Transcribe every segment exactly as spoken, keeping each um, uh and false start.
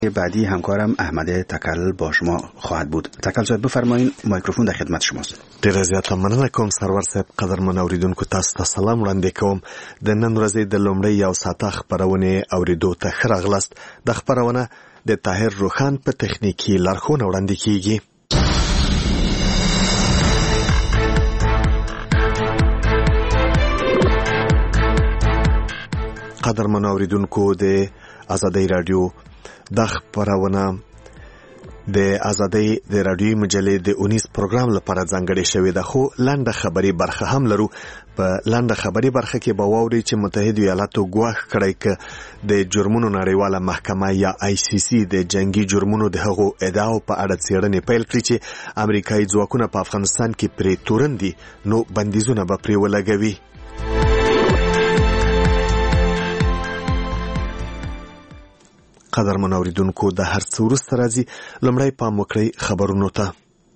بعدی همکارم احمد تکل با شما خواهد بود. تکل صاحب بفرمایید، میکروفون در خدمت شماست. ډیره زیاته مننه کوم سرور صاحب. قدرمن اوریدونکو تاسو ته سلام وړاندې کوم. د نن ورځې د لومړۍ یو ساعته خبرونه اوریدو ته ښه راغلاست. د خبرونه د طاهر روخان په تخنیکی لارښوونه وړاندې کیږي. قدرمن اوریدونکو د آزادۍ رادیو د خبرونه د آزادۍ د رادیوي مجلې د اونیس پروګرام لپاره ځانګړې شوې ده، خو لنډه خبري برخه هم لرو. په لنډه خبري برخه کې به واوري چې متحده ایالاتو ګواښ کړی ک د جرمونو نړیواله محکمه یا آی سی سی د جنگي جرمونو د هغو ادعاو په اړه څېړنې پیل کړي چې امریکایي ځواکونه په افغانستان کې پرې تورن دي، نو بندیزونه به پرې ولګوي. قدرمن اوریدونکو د هر څه وروسته راځي، لومړی پام وکړئ خبرونو ته.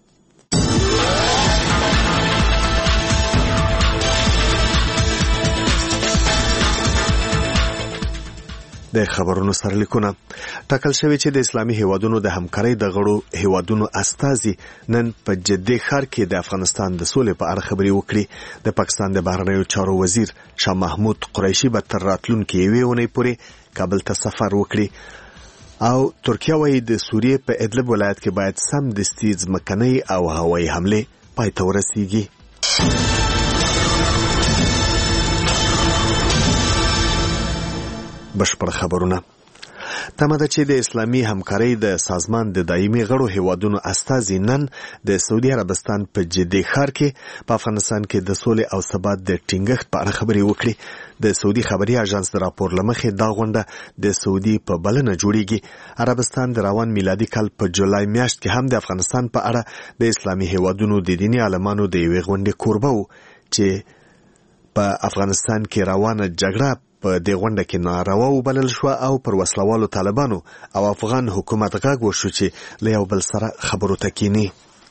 د خبرونو سرلیکونه ټاکل شوی چې د اسلامي هیوادونو د همکارۍ د غړو هیوادونو استازي نن په جدي ښار کې د افغانستان د سولې په اړه خبرې وکړي. د پاکستان د بهرنیو چارو وزیر شاه محمود قریشي به تر راتلونکي یوې اونۍ پورې کابل ته سفر وکړي او ترکیه وايي د سوریې په ادلب ولایت کې باید سمدستي ځمکنۍ او هوایي حملې پای ته ورسیږي. بشپړ خبرونه. تمه ده چې د اسلامي همکارۍ د سازمان د دایمي غړو هیوادونو استازي نن د سعودي عربستان په جدي ښار کې په افغانستان کې د سولې او ثبات د ټینګښت په اړه خبرې وکړي. د سعودي خبري اژانس د راپور لمخې دا غونډه د سعودي په بلنه جوړیږي. عربستان د روان میلادي کال په جولای میاشت کې هم د افغانستان په اړه د اسلامي هیوادونو د دیني عالمانو د یوې غونډې کوربه و چې په افغانستان کې روانه جګړه په دې غونډه کې ناروا وبلل شو او پر وسلوالو طالبانو او افغان حکومت غږ وشو چې له یو بل سره خبرو ته کینی.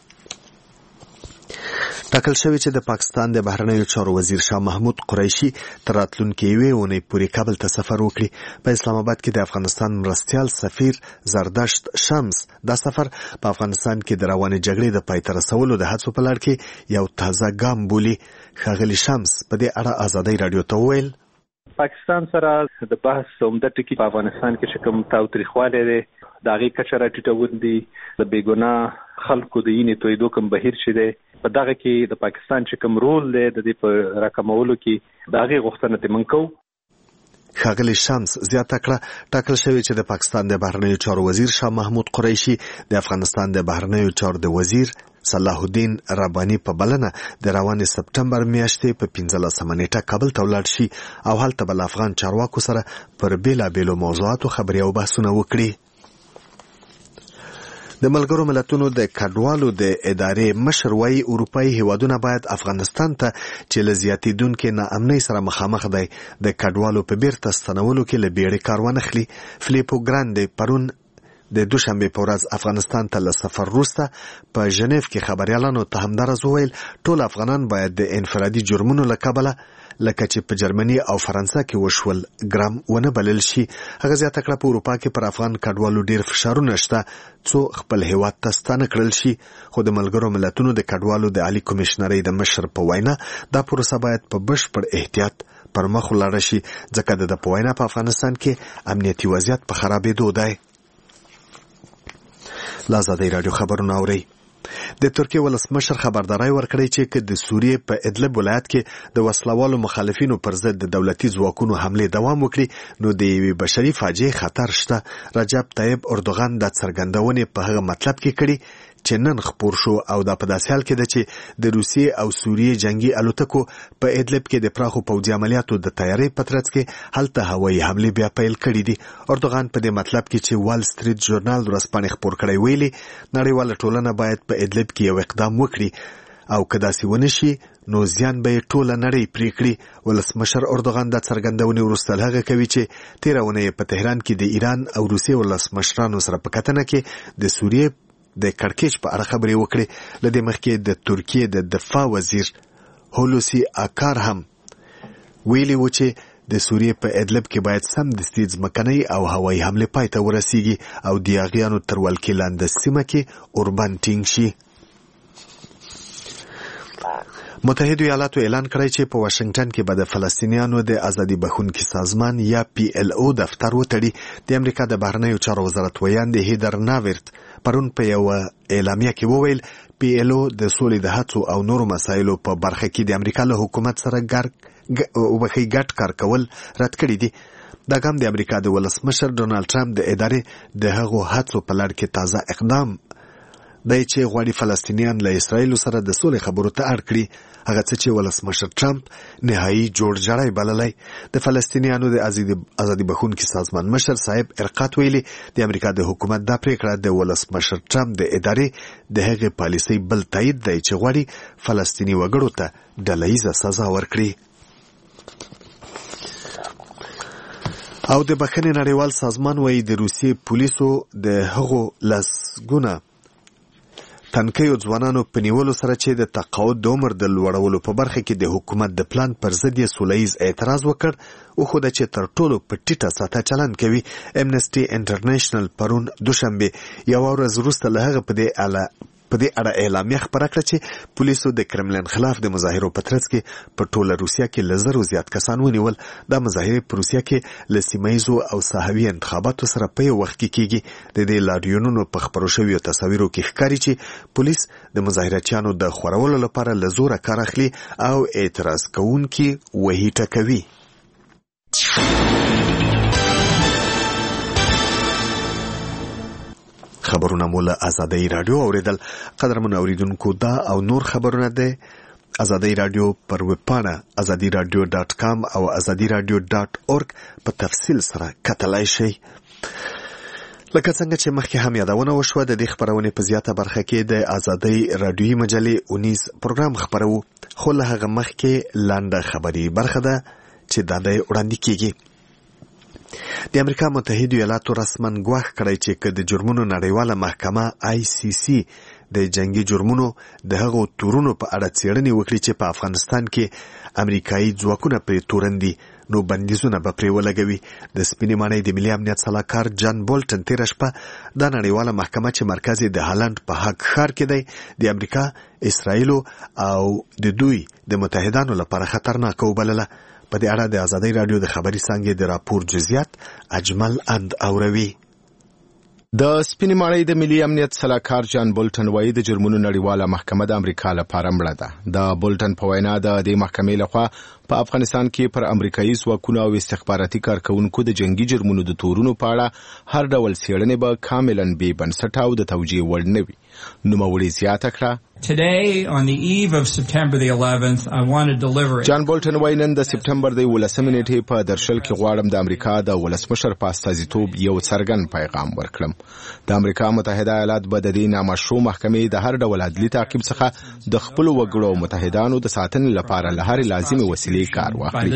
ټاکل شوی چې د پاکستان د بهرنیو چارو وزیر شاه محمود قریشي تر راتلونکي یوې اونۍ پورې کابل ته سفر وکړي. په اسلام آباد کې د افغانستان مرستیال سفیر زردشت شمس دا سفر په افغانستان کې د روانې جګړې د پای ته رسولو د هڅو په لړ کې یو تازه ګام بولي. ښاغلي شمس په دې اړه آزادۍ رادیو ته وویل: پاکستان سره د بحث عمده ټکی په افغانستان کې چې کوم تاوتریخوالی دی د هغې کچه راټیټول دي، د بېګناه خلکو د وینې تویېدو کوم بهیر چې دی په دغه کې د پاکستان چې کوم رول دی د دې په راکمولو کې د هغې غوښتنه ترې موږ کوو. ښاغلي شمس زیاته کړه ټاکل شوی چې د پاکستان د بهرنیو چارو وزیر شاه محمود قریشي د افغانستان د بهرنیو چارو د وزیر صلاح الدین رباني په بلنه د روانې سپټمبر میاشتې په پنځلسمه نیټه کابل ته ولاړ شي او هلته به له افغان چارواکو سره پر بېلابېلو موضوعاتو خبرې او بحثونه وکړي. د ملګرو ملتونو د کډوالو د ادارې مشر وايي اروپایي هیوادونه باید افغانستان ته چې له زیاتېدونکې ناامنۍ سره مخامخ دی د کډوالو په بیرته ستنولو کې له بیړې کار وانخلي. فلیپو ګراندې پرون د دوشنبه په ورځ افغانستان ته له سفر وروسته په ژنیف کې خبریالانو ته همدارس وویل ټول افغانان باید د انفرادي جرمونو له کبله لکه چې په جرمني او فرانسه کې وشول ګرام ونه بلل شي. هغه زیاته کړه په اروپا کې پر افغان کډوالو ډیر فشارونه شته څو خپل هیواد ته ستانه کړل شي، خو د ملګرو ملتونو د کډوالو د عالی کمیشنرۍ د مشر په وینا دا پروسه باید په بشپړ احتیاط پر مخ ولاړه شي ځکه د په وینا په افغانستان کې امنیتي وضعیت په خرابېدو دی. لا آزادۍ رادیو خبرونه اورئ. د ترکیه ولسمشر خبرداري ورکړی چې که د سوریې په ادلب ولایت کې د وسلوالو مخالفینو پر ضد د دولتي ځواکونو حملې دوام وکړي نو د یوې بشري فاجعې خطر شته. رجب طیب اردوغان د څرګندونې په هغه مطلب کې کړي چې نن خپور شو او دا په داسې حال کې ده چې د روسیې او سوریې جنگي الوتکو په ادلب کې د پراخو پوځي عملیاتو د تیارۍ په ترڅ کې هلته هوایي حملې بیا پیل کړي دي. اردوغان په دې مطلب کې چې وال سټریټ ژورنال ورځپاڼې خپور کړی ویلي نړیواله ټولنه باید په ادلب کې یو اقدام وکړي او که داسې ونه شي نو زیان به یې ټوله نړۍ پرې کړي. ولسمشر اردوغان دا څرګندونې وروسته هغه کوي چې تېره اونۍ په تهران کې د ایران او روسیې ولسمشرانو سره په کتنه کې د سوریې د کړکېچ په اړه خبرې وکړې. له دې مخکې د ترکیې د دفاع وزیر هولوسی اکار هم ویلي و چې د سوریې په ادلب کې باید سمدستي ځمکنۍ او هوایي حملې پای ته ورسیږي او د یاغیانو تر ولکې لاندې سیمه کې اوربند ټینګ شي. متحده ایالاتو اعلان کړی چې په واشنگټن کې به د فلسطینیانو د ازادي بخښونکي سازمان یا پی ایل او دفتر وتړي. د امریکا د بهرنیو چارو وزارت ویاند هیدر ناورت پرون په یو اعلامیه کې وویل پی ایل او د سولې د هڅو او نورو مسایلو په برخه کې د امریکا له حکومت سره ګډ وبخي ګډ کار کول رد کړی دی. دا ګام د امریکا د ولسمشر ډونالد ټرمپ د ادارې د هغو هڅو په لړ کې تازه اقدام دی چې غواړي فلسطینیان له اسرائیل سره د سولې خبرو ته اړ کړي. هغه څه چې ولسمشر ټرمپ نهایي جوړجاړی بللی. د فلسطینیانو د ازادي بخښونکي سازمان مشر صاحب ارقات ویلي د امریکا د حکومت دا پریکړه د ولسمشر ټرمپ د ادارې د هغې پالیسۍ بل تایید دی چې غواړي فلسطیني وګړو ته ډله ییزه سزا ورکړي. او د بخښنې نړیوال سازمان وایي د روسیې پولیسو د هغو لسګونه تنکیو ځوانانو په نیولو سره چې د تقاعد د عمر د لوړولو په برخه کې د حکومت د پلان پر ضد یې سوله ییز اعتراض وکړ او خو د چې تر ټولو په ټیټه سطحه چلند کوي. امنسټي انټرنیشنل پرون دوشنبه یو ورځ وروسته له هغه په دې اله په دې اړه اعلامیه خپره کړه چې پولیسو د کرملین خلاف د مظاهرو په ترڅ کې په ټوله روسیه کې له زرو زیات کسان ونیول. دا مظاهرې په روسیه کې له سیمه ییزو او ساحوي انتخاباتو سره په یو وخت کې کیږي. د دې لاریونونو په خپرو شویو تصاویرو کې ښکاري چې پولیس د مظاهرچیانو د خورولو لپاره له زوره کار اخلي او اعتراض کوونکي وهي ټکوي. خبرونه مو له ازادۍ رادیو اوریدل. قدرمن اوریدونکو دا او نور خبرونه ده ازادۍ رادیو پر ویبپاڼه ازادي رادیو ډاټ کام او ازادي رادیو ډاټ اورګ په تفصیل سره کتلای شئ. لکه څنګه چې مخکې هم یادونه وشوه د دې خبرونې په زیاته برخه کې د ازادۍ رادیوي مجلې اونیز پروګرام خبرو، خو له هغه مخکې لنډه خبري برخه ده چې دا د وړاندې کیږي. د امریکا متحده ایالاتو رسماً ګواښ کړی چې که د جرمونو نړیواله محکمه آی سی سی د جنگي جرمونو د هغو تورونو په اړه څېړنې وکړي چې په افغانستان کې امریکایي ځواکونه پرې تورن دي، نو بندیزونه به پرې ولګوي. د سپینې ماڼۍ د ملي امنیت سلاکار جان بولټن تېره شپه دا نړیواله محکمه چې مرکز یې د هالند په هاګ ښار کې دی د امریکا، اسرائیلو او د دوی د متحدانو لپاره خطرناکه وبلله. په دې اړه د ازادۍ رادیو د خبري څانګې د راپور جزئیات اجمل اند اوروي. د سپینې ماڼۍ د ملي امنیت سلاکار جان بولټن وایي د جرمونو نړیواله محکمه د امریکا لپاره مړه ده. د بولټن په وینا د دې محکمې لخوا په افغانستان کې پر امریکایي ځواکونو او استخباراتي کارکونکو د جنگي جرمونو د تورونو په اړه هر ډول څېړنې به کاملاً بې بنسټه او د توجیه وړ نه وي. نوموړي زیاته کړه Today, on the eve of September the eleventh, I want to deliver it. جان بولټن وایي نن د سپټمبر د ولسمې نیټې په درشل کې غواړم د امریکا د ولسمشر په استازیتوب یو څرګند پیغام ورکړم. د امریکا متحده ایالات به د دې نامشروع محکمې د هر ډول عدلي تعقیب څخه د خپلو وګړو او متحدانو د ساتنې لپاره له هرې لازمي وسیلې کار واخلي.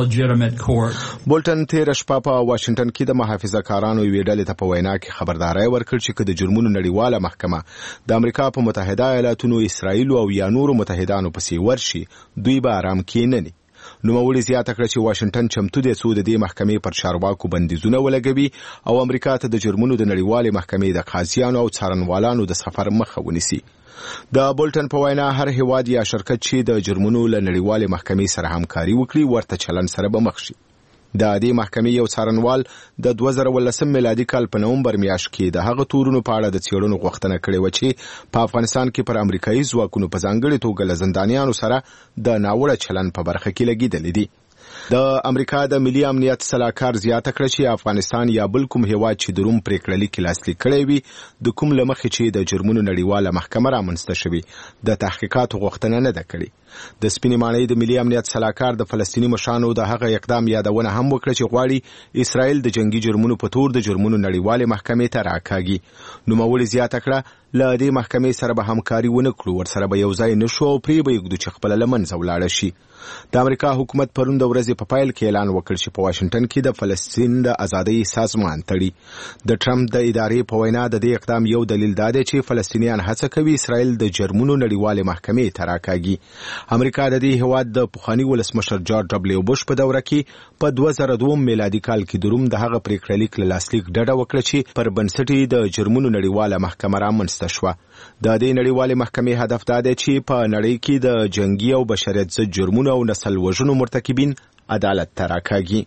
بولټن تېره شپه په واشنګټن کې د محافظه کارانو یوې ډلې ته په وینا کې خبرداری ورکړ چې که د جرمونو نړیواله محکمه د امریکا په متحده ایالاتونو، اسرائیل او یا نورو متحدانو پسې ورشي، دوی به آرام کېنني. نوموړي زیاته کړه چې واشنګټن چمتو دی څو د دې محکمې پر چارواکو بندیزونه ولګوي او امریکا ته د جرمونو د نړیوالې محکمې د قاضیانو او څارنوالانو د سفر مخه ونیسي. د بولټن په وینا هر هیواد یا شرکت چې د جرمونو له نړیوالې محکمې سره همکاري وکړي ورته چلن سره به مخ شي. د دې محکمې یو څارنوال د دوه زره ولسم میلادي کال په نومبر میاشت کې د هغه تورونو په اړه د څېړنو غوښتنه کړې و چې په افغانستان کې پر امریکایي ځواکونو په ځانګړې توګه له زندانیانو سره د ناوړه چلن په برخه کې لګېدلې دي. د امریکا د ملي امنیت سلاکار زیاته کړه چې افغانستان یا بل کوم هیواد چې د روم پریکړه لیک لاسلیک کړی وي د کوم له مخې چې د جرمونو نړیواله محکمه رامنځته شوې د تحقیقاتو غوښتنه نه ده کړې. د سپینې ماڼۍ د ملي امنیت سلاکار د فلسطیني مشرانو د هغه اقدام یادونه هم وکړه چې غواړي اسرائیل د جنگي جرمونو په تور د جرمونو نړیواله محکمې ته راکاږي. نوموړي زیاته کړه له دې محکمې سره به همکاري ونه کړو، ورسره به یو ځای نشو او پرې به یږدو چې خپله له منځه ولاړه شي. د امریکا حکومت پرون د ورځې په پایل کې اعلان وکړ چې په واشنګټن کې د فلسطین د ازادۍ سازمان تړي. د ټرمپ د ادارې په وینا د دې اقدام یو دلیل دا دی چې فلسطینیان هڅه کوي اسرائیل د جرمونو نړیوالې محکمې ته راکاږي. امریکا د دې هیواد د پخواني ولسمشر جورج ډبلیو بوش په دوره کې په دوه زره دوه میلادي کال کې د روم د هغه پریکړه لیک له لاسلیک ډډه وکړه چې پر بنسټ د جرمونو نړیواله محکمه رامنځته شوه. د دې نړیوالې محکمې هدف دا دی چې په نړۍ کې د جنگي او بشریت ضد جرمونو او نسل وژنو مرتکبین عدالت ته راکاږي.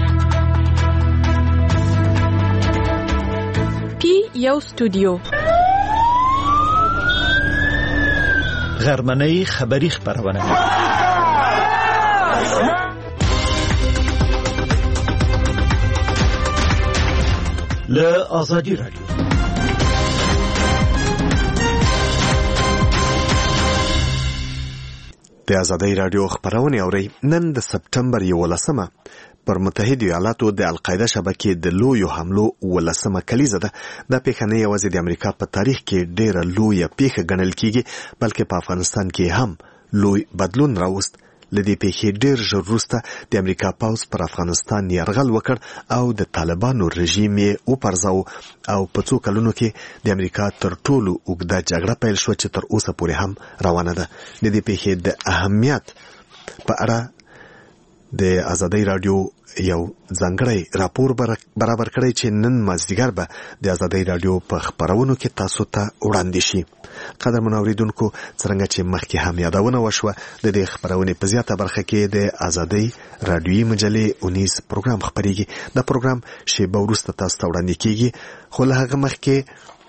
پی یو استودیو غرمنۍ خبری خبرونه له آزادی رادیو. د آزادۍ رادیو خبرونه اوري. نن د سپټمبر یولسمه پر متحده ایالاتو د القاعده شبکې د لویو حملو ولسمه کلیزه ده. دا پیښه نه یوازې د امریکا په تاریخ کې ډېره لویه پیښه ګڼل کیږي، بلکې په افغانستان کې هم لوی بدلون راوست. لدې پیښې ډېر ژر وروسته د امریکا پوځ پر افغانستان یرغل وکړ او د طالبانو رژیم یې وپرځاوه او په څو کلونو کې د امریکا تر ټولو اوږده جګړه پیل شوه چې تر اوسه پورې هم روانه ده. د دې پیښې د اهمیت په اړه د آزادۍ رادیو یو ځانګړی راپور برابر کړی چې نن مازدیګر به د آزادۍ رادیو په خبرونو کې تاسو ته وړاندې شي. قدرمن اوریدونکو، څرنګه چې مخکې هم یادونه وشوه، د دې خبرونې په زیاته برخه کې د آزادۍ رادیویي مجلې اونیز پروګرام خپرېږي. دا پروګرام شیبه وروسته تاسو ته وړاندې کیږي، خو له هغه مخکې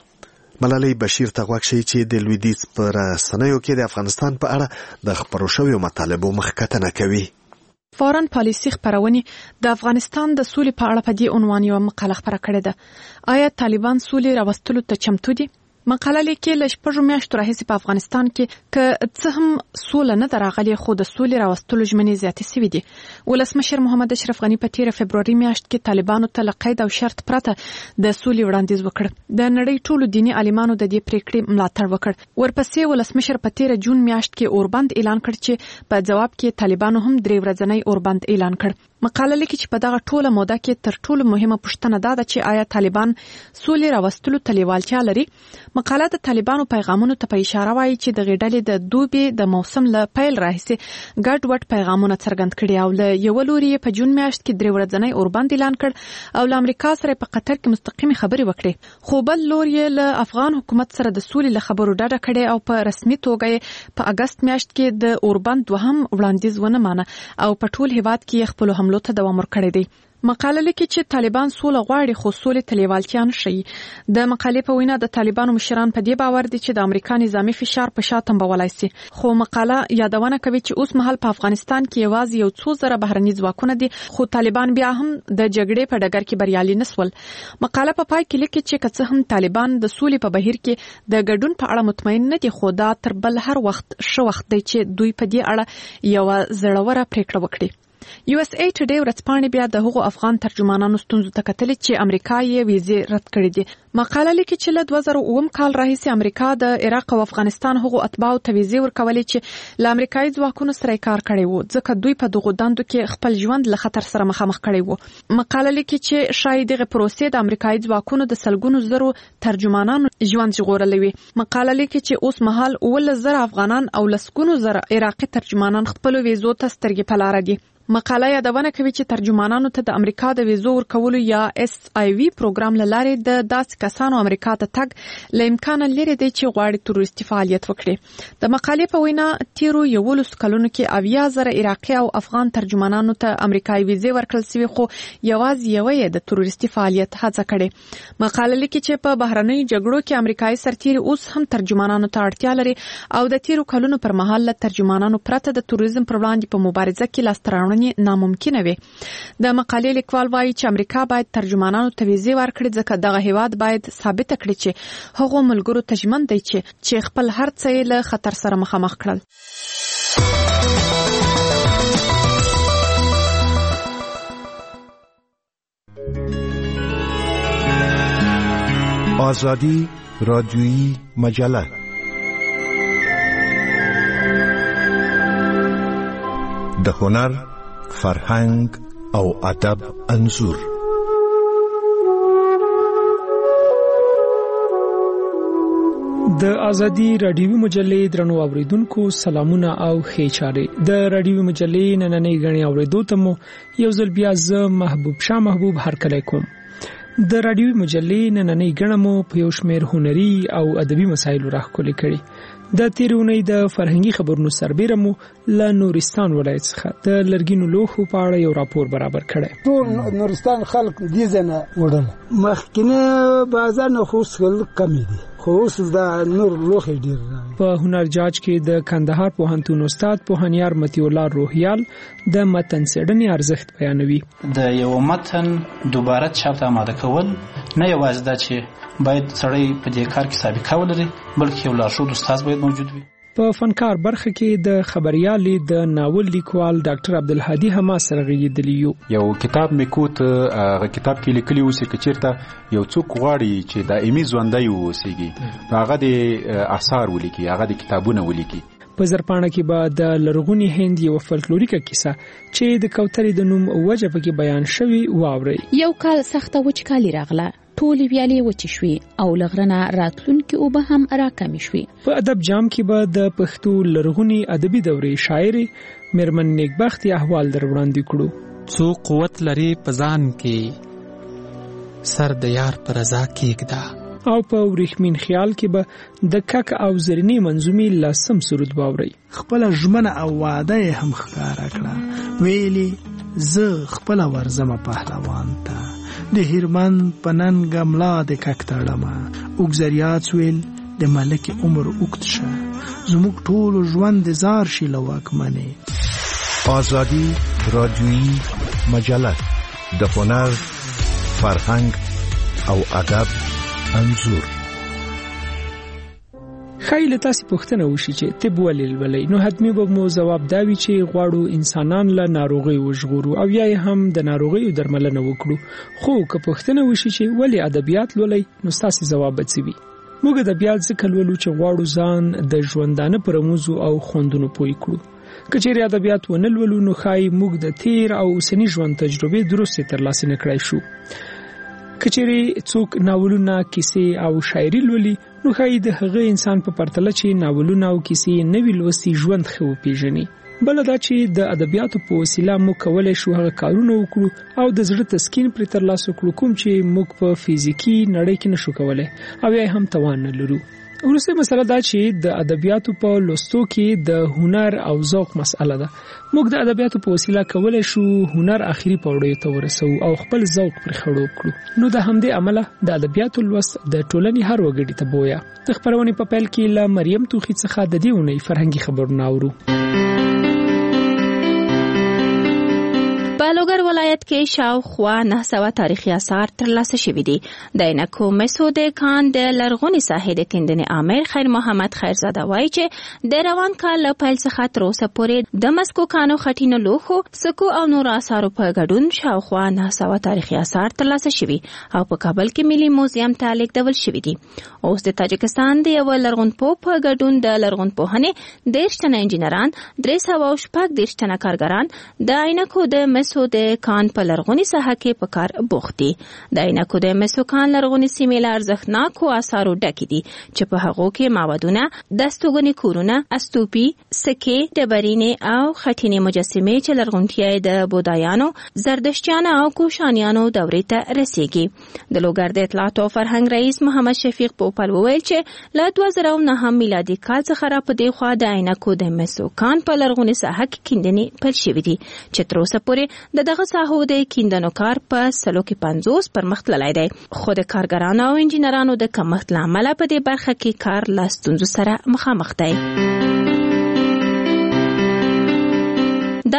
ملالۍ بشیر ته غوږ شئ چې د لویدیځ په رسنیو کې د افغانستان په اړه د خپرو شویو مطالبو مخکتنه کوي. فارن پالیسي خبرونه د افغانستان د سولې په اړه په دې عنوان یو مقاله خبره کړې ده. آیا طالبان سولې راوستلو ته چمتو دي؟ مقاله لیکي له شپږو میاشتو راهیسې په افغانستان کې که څه هم سوله نه ده راغلې، خو د سولې راوستلو ژمنې زیاتې سوي دي. ولسمشر محمد اشرف غني په تیره فبروري میاشت کې طالبانو ته له قید او شرط پرته د سولې وړاندیز وکړ. د نړۍ ټولو دیني عالمانو د دې پریکړې ملاتړ وکړ. ورپسې ولسمشر په تیره جون میاشت کې اوربند اعلان کړ چې په جواب کې طالبانو هم درې ورځنی اوربند اعلان کړ. مقاله لیکي چې په دغه ټوله موده کې تر ټولو مهمه پوښتنه دا ده چې آیا طالبان سولې راوستلو ته لیوالتیا لري. مقاله د طالبانو پیغامونو ته په اشاره وایي چې د غډلې د دوبي د موسم له پیل راهیسې ګډ وډ پیغامونه څرګند کړي او له یو لوري په جون میاشت کې درې ورځنی اوربند اعلان کړ او له امریکا سره په قطر کې مستقیمه خبرې وکړي. خو بل لوري له افغان حکومت سره د سولې له خبرو ډډه کړي او په رسمي توګه په اگست میاشت کې د اوربند دوهم وړاندیز ونه مانه او په ټول هیواد کې خپل حملو ته دوام ورکړی دی. مقاله لیکي چې طالبان سوله غواړي خو سولې ته لیوالتیا نه ښیي. د مقالې په وینا د طالبانو مشران په دې باور دي چې د امریکا نظامي فشار په شا تنبولای شي. خو مقاله یادونه کوي چې اوس مهال په افغانستان کې یوازې یو څو زره بهرني ځواکونه دي، خو طالبان بیا هم د جګړې په ډګر کې بریالي نسول. مقاله په پای کې لیکي چې که څه هم طالبان د سولې په بهیر کې د ګډون په اړه مطمئن نه دي، خو دا تر بل هر وخت ښه وخت دی چې دوی په دې اړه یو زړوره پریکړه وکړي. یو اس ای ټوډے ورځپاڼې بیا د هغو افغان ترجمانانو ستونزو ته کتلې چې امریکا یې ویزې رد کړې دي. مقاله لیکي چې له دوه زره اووه کال راهیسې امریکا د عراق او افغانستان هغو اتباعو ته ویزې ورکولې چې له امریکایي ځواکونو سره کار کړی وو، ځکه دوی په دغو دندو کې خپل ژوند له خطر سره مخامخ کړی وو. مقاله لیکي چې شاید دغه پروسې د امریکایي ځواکونو د سلګونو زرو ترجمانانو ژوند ژغورلی وي. مقاله لیکي چې اوس مهال اوولس زره افغانان او لسګونو زره عراقي ترجمانان خپل ویزو ته سترګې په لاره دي. مقاله یادونه کوي چې ترجمانانو ته د امریکا د ویزو ورکولو یا اس آی وی پروګرام له لارې د داسې کسانو امریکا ته تګ له امکانه لري دی چې غواړي تروریستي فعالیت وکړي. د مقالې په وینا تیرو یولسو کلونو کې اویا زره عراقي او افغان ترجمانانو ته امریکایي ویزې ورکړل شوې، خو یوازې یوه یې د تروریستي فعالیت هڅه کړې. مقاله لیکي چې په بهرنیو جګړو کې امریکایي سرتیري اوس هم ترجمانانو ته اړتیا لري او د تیرو کلونو پر مهال له ترجمانانو پرته د تروریزم پر وړاندې په مبارزه کې لاسته راوړنې ناممکنه وي. د مقالې لیکوال وایي چې امریکا باید ترجمانانو ته ویزې ورکړي، ځکه دغه هیواد باید ثابت کړي چې هغو ملګرو ته ژمن دی چې چې خپل هر څه یې له خطر سره مخامخ کړل. آزادی رادیویی مجله. د هنر، فرهنګ او ادب انځور. د ازادي رادیوي مجلې درنو اوریدونکو سلامونه او ښه چارې. د رادیوي مجلې نننۍ غړي اوریدو ته مو یو ځل بیا زه محبوب شاه محبوب هرکلی کوم. د رادیوي مجلې نننۍ غړي مو په یو شمېر هنري او ادبي مسایلو راخولې کړي. د تیرونی د فرهنګي خبرونو سربېره مو له نورستان ولایت څخه د لرګینو لوښو په اړه یو راپور برابر کړی. ټول نورستان خلک دې ځنه وړل مخکنه بازار نه خو څل کمی دي، خو اوس دا نور لوښي ډیر. په هنر جاج کې د کندهار پوهنتون استاد پوهنیار متي الله روحیال د متن څېړنې ارزښت بیانوي. د یو متن دوباره چاپ ته آماده کول نه یوازې دا چې باید سړی په دې کار کې سابقه ولري، بلکې یو لارښود استاد باید موجود وي. په فنکار برخه کې د خبريالي د ناول لیکوال ډاکټر عبدالهادي حما سره غږیدلی یو. یو کتاب میکوت هغه کتاب کې لیکلی اوسې کچیرته یو څوک غواړي چې دایمي ژوندۍ اوسېږي، هغه د آثار ولیکي، هغه د کتابونه ولیکي. په زرپاڼه کې به د لرغونی هند یو فلکلوریکه کیسه چې د کوترې د نوم وجه پکې بیان شوی واوري. یو کال سخته وچکالي راغله، ټولې ویالې وچې شوې او لغرنه راتلونکي اوبه هم راکمې شوې. په ادب جام کې به د پښتو لرغونی ادبي دورې شاعري میرمن نیکبختي احوال در وړاندې کړو. څو قوت لري په ځان کې سر د یار پر رضا کېږده. او په ورېښمین خیال کې به د کک او زرینې منظومې لسم سرود باوري. خپل ژمنه او وعده هم ښکارا کړه، ویلي زه خپل ورزم پهلوان ته د هیرمن پنن غملا د ککتړما وګزریات ویل د ملک عمر وکت شه زموږ ټول ژوند د زار شي لواک منه. آزادی رادیویی مجله د هنر، فرهنګ او ادب انځور. خایله تاسو پوښتنه وشي چې طب ولې ولې نو حتمی به مو جواب داوي چې غواړو انسانان له ناروغي وژغورو او یا هم د ناروغي درملنه وکړو. خو که پوښتنه وشي چې ولې ادبیات ولې نو تاسو جواب وڅوي. موږ ادبیات ځکه ولولو چې غواړو ځان د ژوندانه پر موضوع او خوندونو پوي کړو. کچېرې ادبیات ونلولو نو خای موږ د تیر او سنی ژوند تجربه درسته ترلاسه نکړای شو. کچېرې څوک ناولونه، کیسې او شاعري لولي نو خای د هغه انسان په پرتله چې ناولونه او کیسې نوی لوستي ژوند خو پیژني. بل دا چې د ادبیاتو په وسیله مو کولای شو هغه کارونه وکړو او د زړه تسکین پر ترلاسه کړو کوم چې موږ په فزیکی نړۍ کې نشو کولای او یا هم توان نه لرو. ورسته مسله دا چې د ادبیاتو په لوستو کې د هنر او ذوق مسله ده. موږ د ادبیاتو په وسیله کولای شو هنر اخري پوړې ته ورسو او خپل ذوق پر خړوب کړو. نو د همدې عمله د ادبیاتو لوست د ټولنې هر وګړي ته بویا. د خبرونې په پیل کې له مریم توخی څخه د دې ونې فرهنګي خبرونه اورو. په لوګر ولایت کې شاوخوا نه سوه تاریخي آثار ترلاسه شوي دي. د عینکو مسو د کان د لرغوني ساحې د کیندنې امیر خیر محمد خیرزاده وایي چې د روان کال له پیل څخه تر اوسه پورې د مسکو کانو خټینو لوښو، سکو او نورو آثارو په ګډون شاوخوا نه سوه تاریخي آثار ترلاسه شوي او په کابل کې ملي موزیم ته لیږدول شوي دي. اوس د تاجکستان د یو لرغونپوه په ګډون د لرغونپوهنې دېرش تنه انجینران، درې سوه او شپږ دېرش تنه کارګران د عینکو د مسو د کان په لرغوني ساحه کې په کار بوخت دي. د عینکو د مسو کان لرغوني سیمې له ارزښتناکو آثارو ډکې دي چې په هغو کې معبدونه، دستوګنې کورونه، استوپي، سکې، ډبرینې او خټینې مجسمې چې لرغونتیا د بودایانو، زردشتیانو او کوشانیانو دورې ته رسیږي. د لوګر د اطلاعات او فرهنګ رئیس محمد شفیق پوپل وویل چې له دوه زره او نهم میلادي کال څخه را په دې خوا د عینکو د مسو کان په لرغوني ساحه کې کیندنې پیل شوې دي چې تر اوسه پورې د دغه ساحو د کیندنو کار په سلو کې پنځوس پرمخ تللی دی. خو د کارګرانو او انجینرانو د کمښت له امله په دې برخه کې کار له ستونزو سره مخامخ دی. د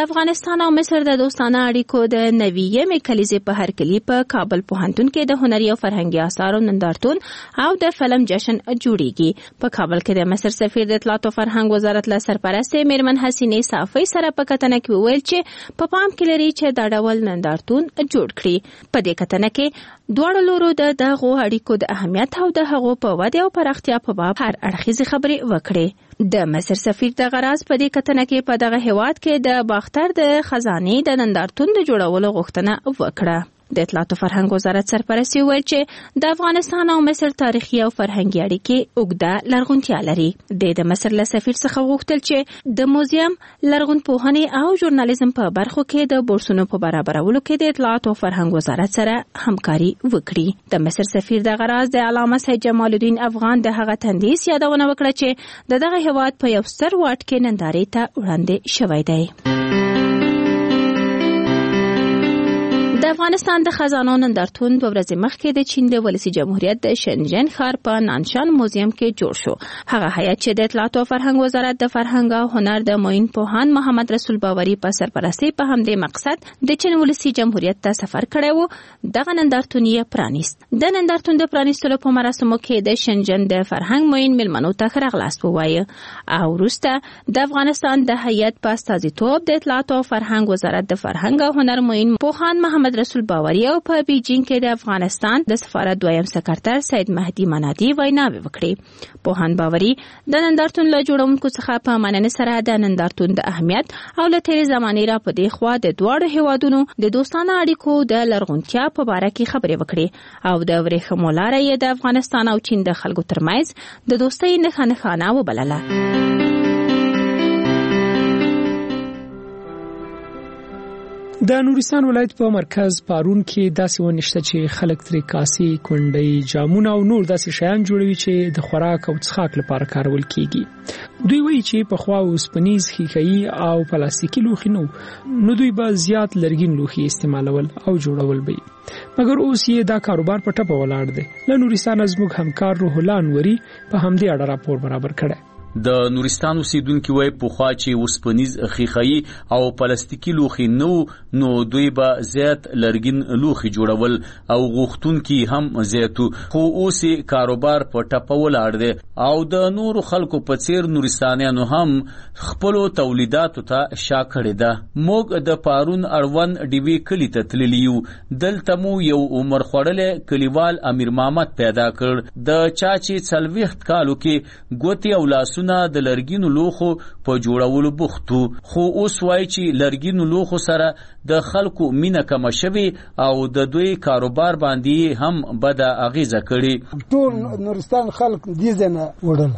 د افغانستان او مصر د دوستانه اړیکو د نویمې کلیزې په هرکلي په کابل پوهنتون کې د هنري او فرهنګي آثارو نندارتون او د فلم جشن جوړیږي. په کابل کې د مصر سفیر د اطلاعات او فرهنګ وزارت له سرپرستې میرمن حسینې صافی سره په کتنه کې وویل چې په پام کې لري چې دا ډول نندارتون جوړ کړي. په دې کتنه کې دواړو لورو د دغو اړیکو د اهمیت او د هغو په ودې او پراختیا په باب هر اړخیزې خبرې وکړې. د مصر سفیر د غراض په دې کتنه کې په دغه هیواد کې د باختر د خزانې د نندارتون د جوړولو غوښتنه وکړه. د اطلاعات او فرهنګ وزارت سرپرست وویل چې د افغانستان او مصر تاریخي او فرهنګي اړیکې اوږده لرغونتیا لري. د مصر له سفیر څخه غوښتل چې د موزیم، لرغونپوهنې او ژورنالیزم په برخو کې د بورسونو په برابرولو کې د اطلاعات او فرهنګ وزارت سره همکاري وکړي. د مصر سفیر د غراض د علامه سید جمال الدین افغان د هغه تندیس یادونه وکړه چې د دغه هیواد په یو ستر واټ کې نندارې ته وړاندې شوی دی. د افغانستان د خزانو نندارتون په ورځ مخکې د چین د ولسی جمهوریت د شنجن ښار په نانشان موزیم کې جوړ شو. هغه هیئت چې د اطلاعات او فرهنګ وزارت د فرهنګ او هنر د معین پوهان محمد رسول باوري په سرپرستۍ په همدې مقصد د چین ولسی جمهوریت ته سفر کړی و، دغه نندارتون یې پرانیست. د نندارتون د پرانیستلو په مراسمو کې د شنجن د فرهنګ معین مېلمنو ته ښه راغلاست ووایه او وروسته د افغانستان د هیئت په استازیتوب د اطلاعات او فرهنګ وزارت د فرهنګ او هنر معین پوهان محمد رسول باوري او په بیجینګ کې د افغانستان د سفارت دویم سکرټر سید مهدي منادي ویناوې وکړې. پوهان باوري د نندارتون له جوړونکو څخه په مننې سره د نندارتون د اهمیت او له تېرې زمانې را په دې خوا د دواړو هیوادونو د دوستانه اړیکو د لرغونتیا په باره کې خبرې وکړې او د ورېښمو لاره یې د افغانستان او چین د خلکو ترمنځ د دوستۍ نښه نښانه وبلله. د نورستان ولایت په مرکز پارون کې داسې ونشته چې خلک ترې کاسې، کونډۍ، جامونه او نور داسې شیان جوړوي چې د خوراک او څښاک لپاره کارول کیږي. دوی وایي چې پخوا اوسپنیز، ښیښه‌یي او پلاستیکي لوښي نه وو، نو دوی به زیات لرګین لوښي استعمالول او جوړول به یې. مګر اوس یې دا کاروبار په ټپه ولاړ دی. له نورستان زموږ همکار روح الله انوري په همدې اړه راپور برابر کړی. د نورستان اوسیدونکو وای پوخا چې وسپنیز، ښیښه‌یي او پلاستیکي لوښي نو نو دوی به زیات لرګین لوښي جوړول او غوښتونکي هم زیاتو، خو اوس کاروبار په ټپه ولاړ دی او د نورو خلکو په څیر نورستانیانو هم خپل تولیداتو ته شا کړې ده. موږ د پارون اړوند ډیوی کلی ته تللی یو. دلته مو یو عمر خوړلې کلیوال امیر محمد پیدا کړ. د چا چې څلوېښت کالو کې ګوتې او لاسونه د لرګینو لوښو په جوړولو بوختو، خو اوس وایي چې لرګینو لوښو سره د خلکو مینه کمه شوې او د دوی کاروبار باندې هم بده اغیزه کړې. ټول نورستان خلک دې ځنه وړل.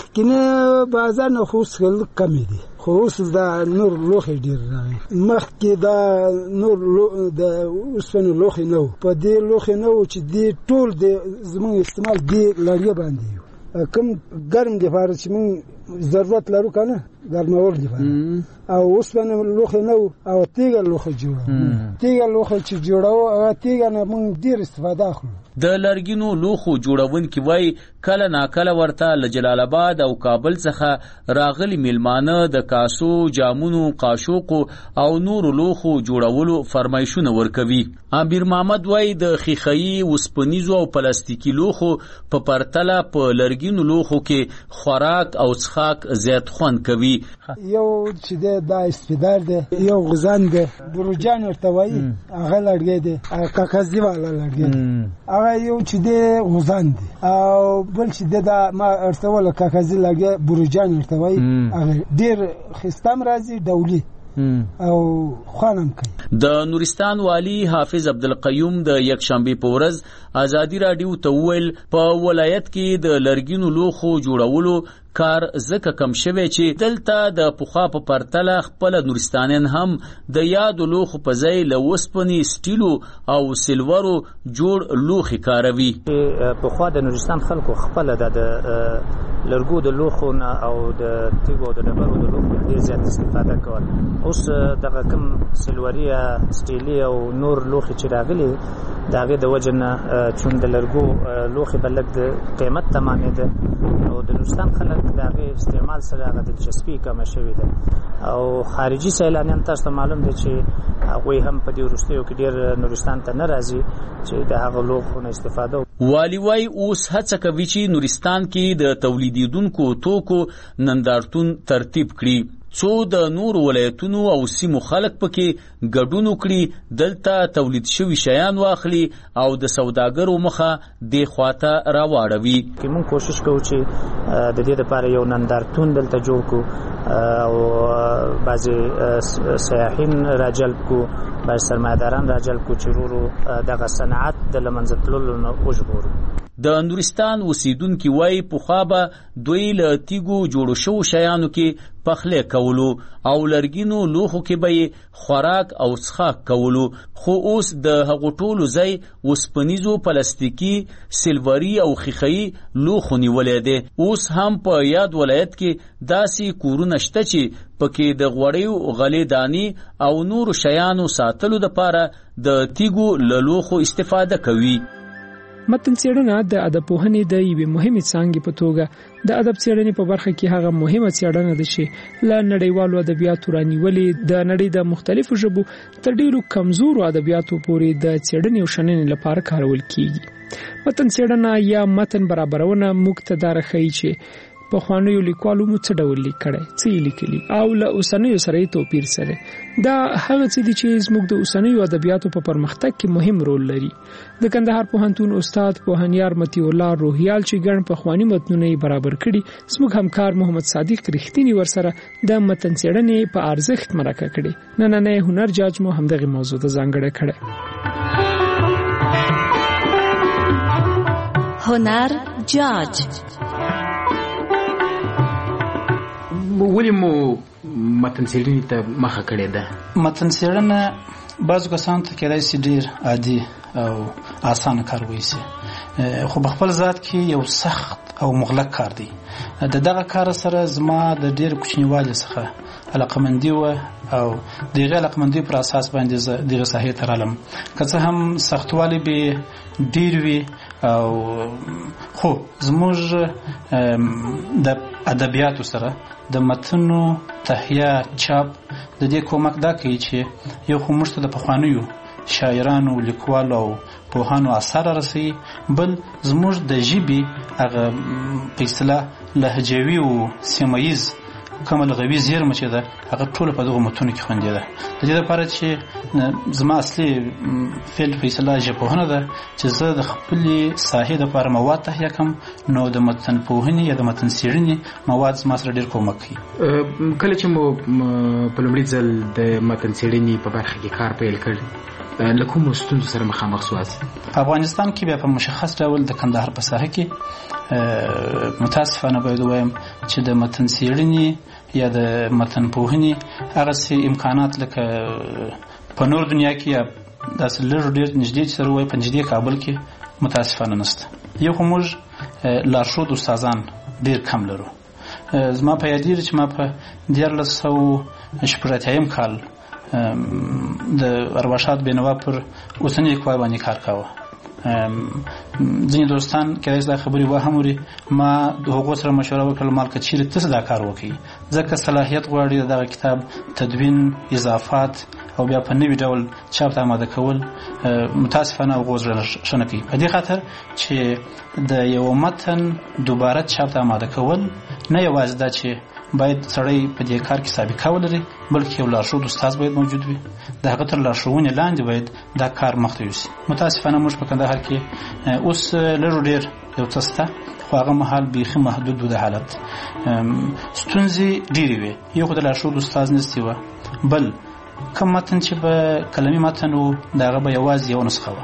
مخکینه بازار نه خو څه کمی دي، خو اوس دا نور لوښي ډیر راغی. مخکې دا نور د اوسپنې لوښي نه و، په دې لوښي نه و چې دې ټول د زموږ استعمال دې لرګي باندې کوم ګرم دی فار چې مون ضرورت لرو کنه ګرمول دی فار او اوسپنه لوښي نو او تیګه لوښي جوړو تیګه لوښي چې جوړو او تیګه نه مون ډیر استفاده اخلو. د لرګینو لوښو جوړونکي وای کله ناکله ورته له جلال آباد او کابل څخه راغلي میلمانه د کاسو، جامونو، قاشوقو او نورو لوښو جوړولو فرمایشونه ورکوي. امیر محمد وای د ښیښه‌یي، وسپنیزو او پلاستیکي لوښو په پرتله په لرګینو لوښو کې خوراک او څښاک زیات خوند کوي. یو چې دا استفادار دی، یو غزان دی، بروجان ورته وایي، هغه لرګی دی، کاغذي والا لرګی دی، هغه یو چې دی غزان دی، او بل چې دا ما ورته ولا کاغذي لرګی بروجان ورته وایي، هغه ډیر خستم راځي ډولي او خوانم کوي. د نورستان والی حافظ عبدالقیوم د یک شنبه په ورځ ازادي رادیو ته ویل په ولایت کې د لرګینو لوښو جوړولو کار زکه کم شوی چې دلته د پخوا په پرتله خپل نورستانیان هم د یادو لوښو په ځای له وسپنې، سټیلو او سلورو جوړ لوښي کاروي. پخوا د نورستان خلکو خپل د لرګو د لوخو نه او د تیګو د ډبرو د لوخو ډېر زیات استفاده کول. اوس دغه کوم سلوري سټیلي او نور لوخي چې راغلي د هغې د وجې نه چون د لرګو لوښي به لږ د قیمت تمامېده او د نورستان خلک د هغې استعمال سره هغه دلچسپي کمه شوې ده او خارجي سیلانیان تاسو ته معلوم دی چې هغوی هم په دې وروستیو کې ډېر نورستان ته نه راځي چې د هغه لوښو نه استفاده. والي وای اوس هڅه کوي چې نورستان کې د تولیدیدونکو توکو نندارتون ترتیب کړي څو د نور ولایتونو او سیمو خلک پکې ګډون وکړي، دلته تولید شوي شیان واخلي او د سوداګرو مخه د خواته راواړوي. موږ کوشش کوو چې د دې لپاره یو نندارتون دلته جوړ کړو او بعضې سیاحین راجلب کړو، بعضې سرمایه‌داران راجلب کړو چې ورو دغه صنعت د له منځه تللو نه وژغورو. د نورستان اوسیدونکي وایي پخوا به دوی له تیږو جوړو شوو شیانو کې پخلی کولو او لرګینو لوښو کې به یې خوراک او څښاک کولو، خو اوس د هغو ټولو ځای اوسپنیزو پلاستیکي سلوري او ښیښه‌یي لوښو نیولی دی. اوس هم په یاد ولایت کې داسې کورونه شته چې پکې د غوړیو غلې دانې او نورو شیانو ساتلو دپاره د تیږو له لوښو استفاده کوي. متن څېړنه د ادب پوهنې د یوې مهمې څانګې په توګه د ادب څېړنې په برخه کې هغه مهمه څېړنه ده چې له نړیوالو ادبیاتو رانیولې د نړۍ د مختلفو ژبو تر ډېرو کمزورو ادبیاتو پورې د څېړنې او شننې لپاره کارول کیږي. متن څېړنه یا متن برابرونه موږ ته دا راښیي چې پخوانیو لیکوالو مو څه ډول لیکلی، څه یې لیکلي او له اوسنیو سره یې توپیر سره. دا هغه څه دي چې زموږ د اوسنیو ادبیاتو په پرمختګ کې مهم رول لري. د کندهار پوهنتون استاد پوهنیار مطیع الله روهیال چې ګڼ پخواني متنونه یې برابر کړي، زموږ همکار محمد صادق رښتینی ورسره د متن څېړنې په ارزښت مرکه کړي. نننی هنر جاج مو همدغې موضوع ته ځانګړې کړې. هنر جاج ولې مو متن څېړنې ته مخه کړې ده؟ متن څېړنه بعضو کسانو ته کېدای شي ډېر عادي او اسانه کار وایسي، خو په خپل ذات کې یو سخت او مغلق کار دی. د دغه کار سره زما د ډېر کوچنیوالي څخه علاقمندي وه او د هغې علاقمندي پر اساس باندې زه دغې ساحې ته رالم. که څه هم سختوالی به ډېر وي او خو زموږ د ادبیاتو سره د متنو تهیه چاپ د دې کومک دا کوي چې یو خو موږ ته د پخوانیو شاعرانو، لیکوالو او پوهانو اثار رسوي، بل زموږ د ژبې هغه په اصطلاح لهجوي او سیمه ییز کومه لغوي زیرمه چې ده هغه ټوله په دغو متونو کې خوندي ده. د دې لپاره چې زما اصلي فیلډ په اصطلاح ژبپوهنه ده چې زه د خپلې ساحې دپاره مواد تهیه کړم، نو د متن پوهنې یا د متن څېړنې مواد زما سره ډېر کومک کوي. کله چې مو په لومړي ځل د متن څېړنې په برخه کې کار پیل کړ، له کومو ستونزو سره مخامخ سواست؟ په افغانستان کې بیا په مشخص ډول د کندهار په ساحه کې متاسفانه باید ووایم چې د متن څېړنې یا د متن پوهنې هغسې امکانات لکه په نور دنیا کې یا داسې لږ ډېر نږدې چې سره ووایي په نږدې کابل کې متاسفانه نشته. یو خو موږ لارښود استادان ډېر کم لرو. زما په یادېږي چې ما په دیارلس سوه شپږ اتیایم کال د ارواښاد بینوا پر اوسني لیکوال باندې کار کاوه. ځینې دوستان کېدای شي دا خبرې وهم وري، ما د هغو سره مشوره وکړله مال که چیرې تاسو دا کار وکړئ، ځکه صلاحیت غواړي د دغه کتاب تدوین، اضافات او بیا په نوي ډول چاپ ته آماده کول متاسفانه هغو زړه ښه نه کوي. په دې خاطر چې د یو متن دوباره چاپ ته آماده کول نه یوازې دا چې باید سړی په دې کار کې سابقه ولري، بلکې یو لارښود استاد باید موجود وي، د هغه تر لارښوونې لاندې باید دا کار مخته یوسي. متاسفانه موږ په کندهار کې اوس لږ ډېر یو څه شته، خو هغه مهال بیخي محدود و د حالت. ستونزې ډېرې وې، یو خو د لارښود استاد نستې وه، بل کوم متن چې به کلمي متن و د هغه به یوازې یو نسخه وه،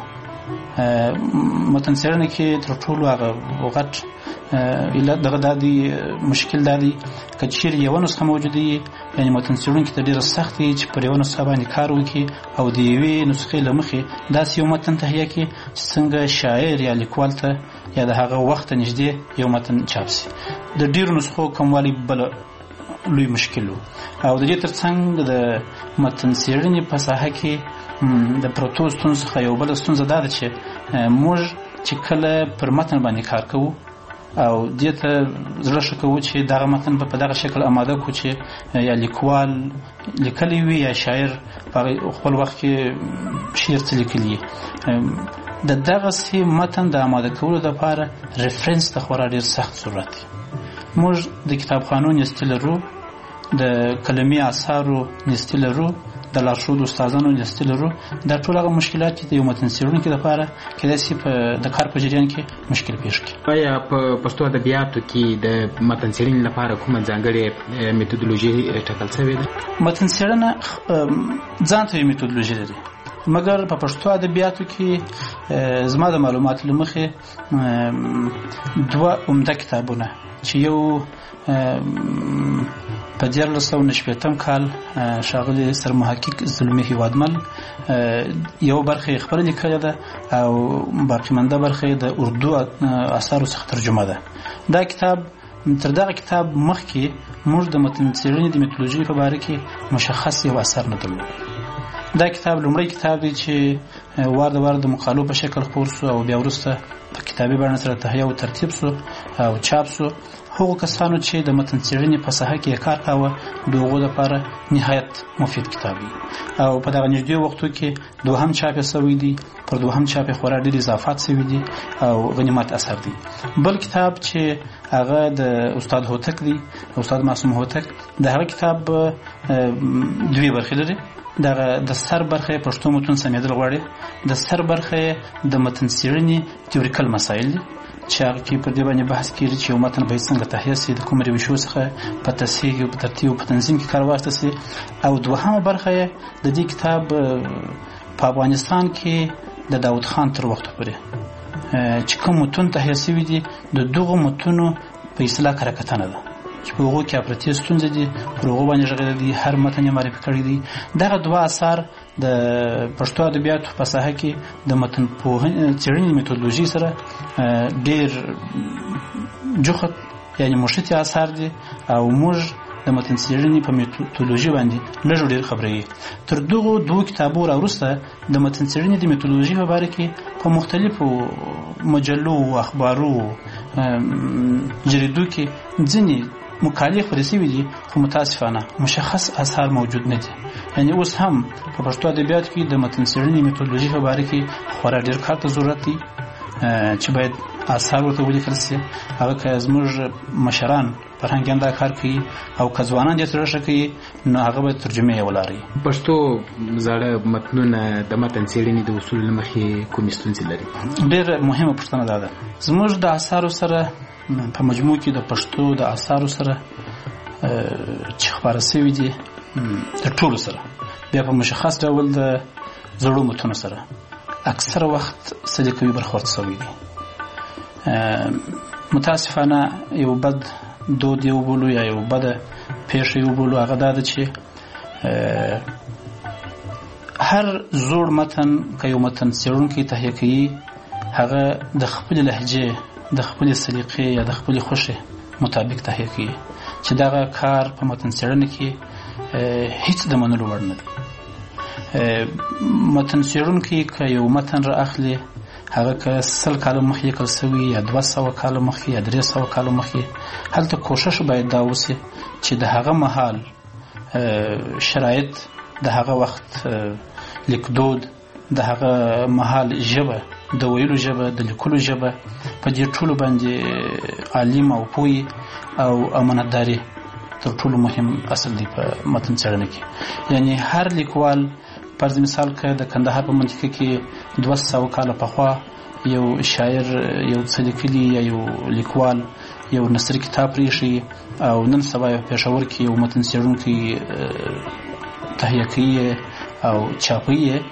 متن څېړنه کې تر ټولو هغه غټ علت دغه دادی مشکل دادی که چیرې یو نسخه موجوده وي یعنې متن څېړونکي ته ډېره سخت وي چې پر یوه نسخه باندې کار وکړي او د یوې نسخې له مخې داسې یو متن تهیه کړي چې څنګه شاعر یا لیکوال ته یا د هغه وخت ته نږدې یو متن چاپ شي. د ډېرو نسخو کموالی بله لوی مشکل و او د دې ترڅنګ د متن څېړنې په ساحه کې د پروتو ستونزو څخه یو بله ستونزه دا ده چې موږ چې کله پر متن باندې کار کوو او دې ته زړه ښه کوو چې دغه متن به په دغه شکل آماده کړو چې یا لیکوال لیکلی وي یا شاعر په خپل وخت کې شعر څه لیکلي د دغسې متن د آماده کولو دپاره ریفرنس ته خورا ډېر سخت ضرورت دی. موږ د کتابخانو نیستي لرو، د کلمي اثارو نیستي لرو، د لارښود استادانو نیستي لرو. دا ټول هغه مشکلات چې د یو متن څېړونکي لپاره کیدای شي د کار په جریان کې مشکل پېښ کړي. آیا په پښتو ادبیاتو کې د متن څېړنې لپاره کومه ځانګړې میتودولوژي ټاکل شوې ده؟ متن څېړنه ځان ته یو میتودولوژي لري، مګر په پښتو ادبیاتو کې زما د معلوماتو له مخې دوه عمده کتابونه چې یو په دیارلس سوه نهه شپېتم کال ښاغلي سرمحقق زلمي هیوادمل یو برخه یې خپله لیکلې ده او باقي مانده برخه یې د اردو اثارو څخه ترجمه ده. دا کتاب تر دغه کتاب مخکې موږ د متن څېړنې د میتودولوژي په باره کې مشخص یو اثر نه درلود. دا کتاب لومړی کتاب دی چې وار د وار د مقالو په شکل خپور سو او بیا وروسته په کتابي بڼه سره تهیه او ترتیب سو او چاپ سو. هغو کسانو چې د متن څېړنې په ساحه کې کار کاوه د هغو لپاره نهایت مفید کتاب دی او په دغه نږدې وختو کې دوهم چاپ یې سوی دی، پر دوهم چاپ یې خورا ډېر اضافات سوي دي او غنیمت اثر دی. بل کتاب چې هغه د استاد هوتک دی، استاد معصوم هوتک، د هغه کتاب دوی برخې لري. دغه د سر برخه پښتو متن سمیدل غواړي، د سر برخه د متن څېړنې تیوریکل مسایل دي چې هغه کې پر دې باندې بحث کېږي چې یو متن باید څنګه تهیه سي، د کوم روشو څخه په تصحیح او په ترتیب او په تنظیم کې کار واخیستل سي. او دوهمه برخه د دې کتاب په افغانستان کې د داود خان تر وخته پورې چې کوم متن تهیه سوي دي د دغو متنو په اصطلاح کره کتنه ده چې په هغو کې افراطي ستونزې دي، پر هغو باندې غږېدلی دي، هر متن یې معرفي کړی دی. دغه دوه اثار د پښتو ادبیاتو په ساحه کې د متن څېړنې میتودولوژي سره ډېر جوخت یعنې مشتي اثار دي او موږ د متن څېړنې په میتودولوژي باندې لږ ډېر خبرې. تر دغو دوو کتابو راوروسته د متن څېړنې د میتودولوژي په باره کې په مختلفو مجلو او اخبارو جریدو کې ځینې مقالې خپرې شوي دي، خو متاسفانه مشخص اثار موجود نه دي. یعنې اوس هم په پښتو ادبیاتو کې د متن څېړنې میتودولوژي په باره کې خورا ډېر کار ته ضرورت دی چې باید اثار ورته ولیکل سي. هغه که زموږ مشران فرهنګیان دا کار کوي او که ځوانان دې سره ښه کوي نو هغه به ترجمې یې ولاري. پښتو زاړه متنونه د متن څېړنې د اصولو له مخې کومې ستونزې لري؟ ډېره مهمه پوښتنه دا ده. زموږ د اثارو سره په مجموع کې د پښتو د اثارو سره چې خپاره شوي دي د ټولو سره بیا په مشخص ډول د زړو متنو سره اکثره وخت صدیقوي برخورد شوی دی. متاسفانه یو بد دود یو بولو یا یو بد پیښه یو بولو هغه دا ده چې هر زوړ متن که یو متن څېړونکی تهیه کوي هغه د خپلې لهجې، د خپلې سلیقې یا د خپلې خوښې مطابق تهیه کوي چې دغه کار په متن څېړنه کې هیڅ د منلو وړ نه دی. متن څېړونکی که یو متن را اخلي هغه که سل کاله مخکې لیکل شوي یا دوه سوه کاله مخکې یا درې سوه کاله مخکې، هلته کوښښ باید دا وسي چې د هغه مهال شرایط، د هغه وخت لیکدود، د هغه مهال ژبه، د ویلو ژبه، د لیکلو ژبه، په دې ټولو باندې عالم او پوهی او امانتداري تر ټولو مهم اصل دی په متن څېړنه کې. یعنی هر لیکوال فرض مثال که د کندهار په منطقه کې دوه سوه کاله پخوا یو شاعر یو څه لیکلي یا یو لیکوال یو نثري کتاب پرېښي او نن سبا یو پېښور کې یو متن څېړونکی تهیه کوي او چاپوي،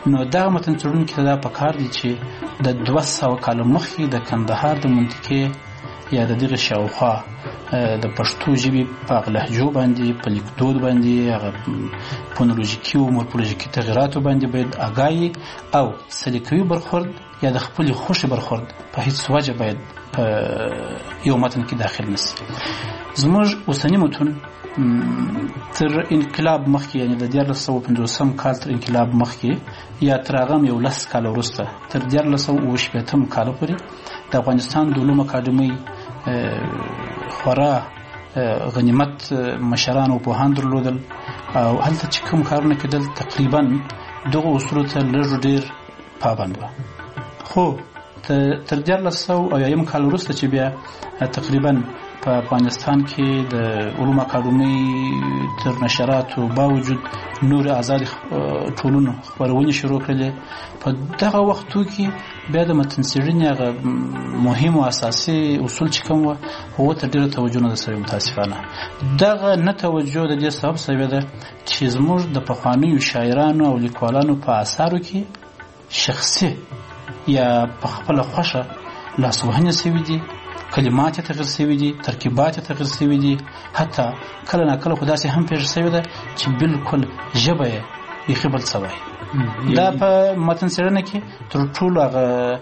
نو دا متن څېړونکي ته دا پکار دي چې د دوه سوه کاله مخکې د کندهار د منطقې یا د دغه شاوخوا د پښتو ژبې په لهجو باندې په لیکدود باندې هغه فونولوژیکي او مورفولوژیکي تغیراتو باندې باید آګاهي او سلیقوي برخورد یا د خپلې خوښې برخورد په هیڅ وجه باید په یو متن کې داخل نشي. زموږ اوسنی متون تر انقلاب مخکې یعنی د دیارلس سوه پنځوسم کال تر انقلاب مخکې یا تر هغه هم یو لس کاله وروسته تر دیارلس سوه اوه شپېتم کاله پورې د افغانستان د علومو اکاډمۍ خورا غنیمت مشران او پوهان درلودل او هلته چې کوم کارونه کېدل تقریبا دغه اصولو ته لږ ډېر پابند وه. خو تر دیارلس سوه اویایم کال وروسته چې بیا تقریبا په افغانستان کې د علومو اکاډمۍ تر نشراتو باوجود نور آزاد ټولنو خپرونې شروع کړلې. په دغه وختو کې بیا د متن څېړنې هغه مهم او اساسي اصول چې کوم وه هغو ته ډېره توجه نه ده سوې. متاسفانه دغه نه توجه د دې سبب سوې ده چې زموږ د پخوانیو شاعرانو او لیکوالانو په اثارو کې شخصي یا په خپله خوښه لاسوهنې سوي دي، کلمات یې تغیر سوي دي، ترکیبات یې تغیر سوي دي، حتی کله ناکله خو داسې هم پېښه سوې ده چې بالکل ژبه یې بیخي بل څه وایي. دا په متن څېړنه کې تر ټولو هغه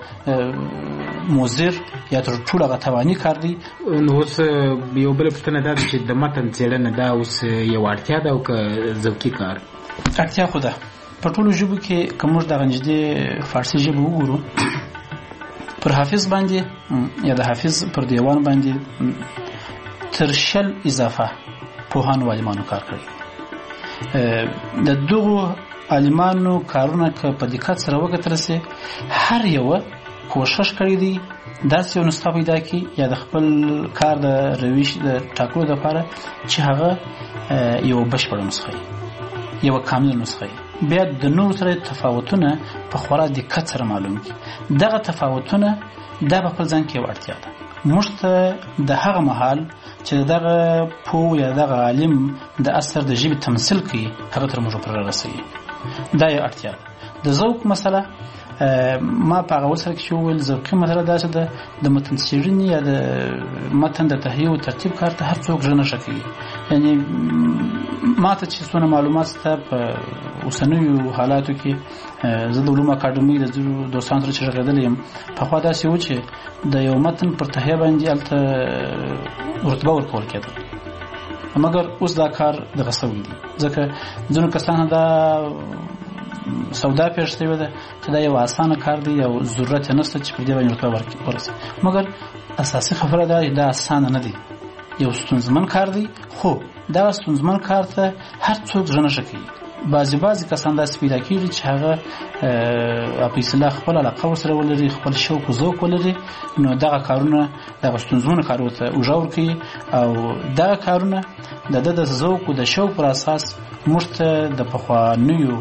مضر یا تر ټولو هغه تاواني کار دی. نو اوس یو بله پوښتنه دا ده چې د متن څېړنه دا اوس یو اړتیا ده او که ذوقي کار؟ اړتیا خو ده. په ټولو ژبو کې که موږ دغه نږدې فارسي ژبه وګورو، پر حافظ باندې یا د حافظ پر دیوان باندې تر شل اضافه پوهانو عالمانو کار کړی. د دغو عالمانو کارونه که په دقت سره وکتل سي، هر یوه کوشش کړی دی داسې یو نسخه پیدا کړي یا د خپل کار د روش د ټاکلو لپاره چې هغه یو بشپړه نسخه وي، یو کامله نسخه وي. بیا د نورو سره تفاوتونه په خورا دقت سره معلوم دي. دغه تفاوتونه دا په خپل ځان کې یو اړتیا ده. موږ ته د هغه مهال چې دغه پوه یا دغه عالم د اثر د ژبې تمثیل کوي هغه تر موږ پورې رسوي. دا یو اړتیا ده. د ذوق مسله ما په هغه سره کې وویل ذوقي مسله داسې ده د متن څېړنې یا د متن د تهیه او ترتیب کار ته هر څوک زړه نشه کوي. یعنی ما ته چې څونه معلومات شته په اوسنیو حالاتو کې، زه د علومو اکاډمۍ د دوستانو سره چې غږېدلی یم، پخوا داسې و چې د یو متن پر تهیه باندې هلته رتبه ورکول کېده، مګر اوس دا کار دغه سوی دی. ځکه ځینو کسانو دا سودا پیښ شوې ده چې دا یو اسانه کار دی او ضرورت یې نشته چې پر دې باندې رتبه ورسي. مګر اساسي خبره دا دا اسانه نه دی، یو ستونزمن کار دی. خو دا ستونزمن کار ته هر څوک زړه نشه کوي. بعضې بعضې کسان داسې پیدا کېږي چې هغه په اصطلاح خپل علاقه ورسره ولري، خپل شوق و ذوق ولري، نو دغه کارونه دغه ستونزمنو کارونو ته اوږه ورکوي او دغه کارونه د ده د ذوق و د شوق پر اساس موږ ته د پخوانیو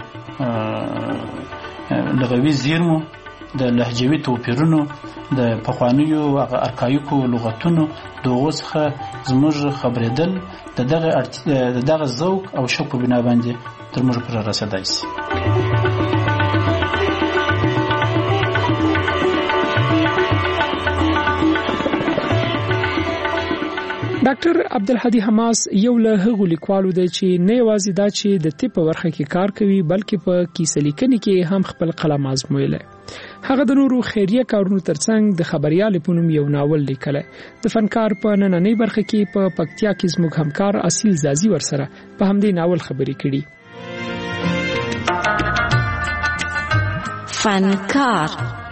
لغوي زیرمو، د لهجوي توپیرونو، د پخوانیو ارکایکو لغتونو د هغو څخه زموږ خبرېدل د دغه ذوق او شوق په بنا باندې تر موږ پورې رسېدای شي. ډاکټر عبدالهادي حماس یو له هغو لیکوالو دی چې نه یوازې دا چې د طب په برخه کې کار کوي بلکې په کیسه لیکنې کې هم خپل قلم آزمویلی. هغه د نورو خیریه کارونو ترڅنګ د خبریال په نوم یو ناول لیکلی. د فنکار په نننۍ برخه کې په پکتیا کې زموږ همکار اصیل زازي ورسره په همدې ناول خبرې کړي. فنکار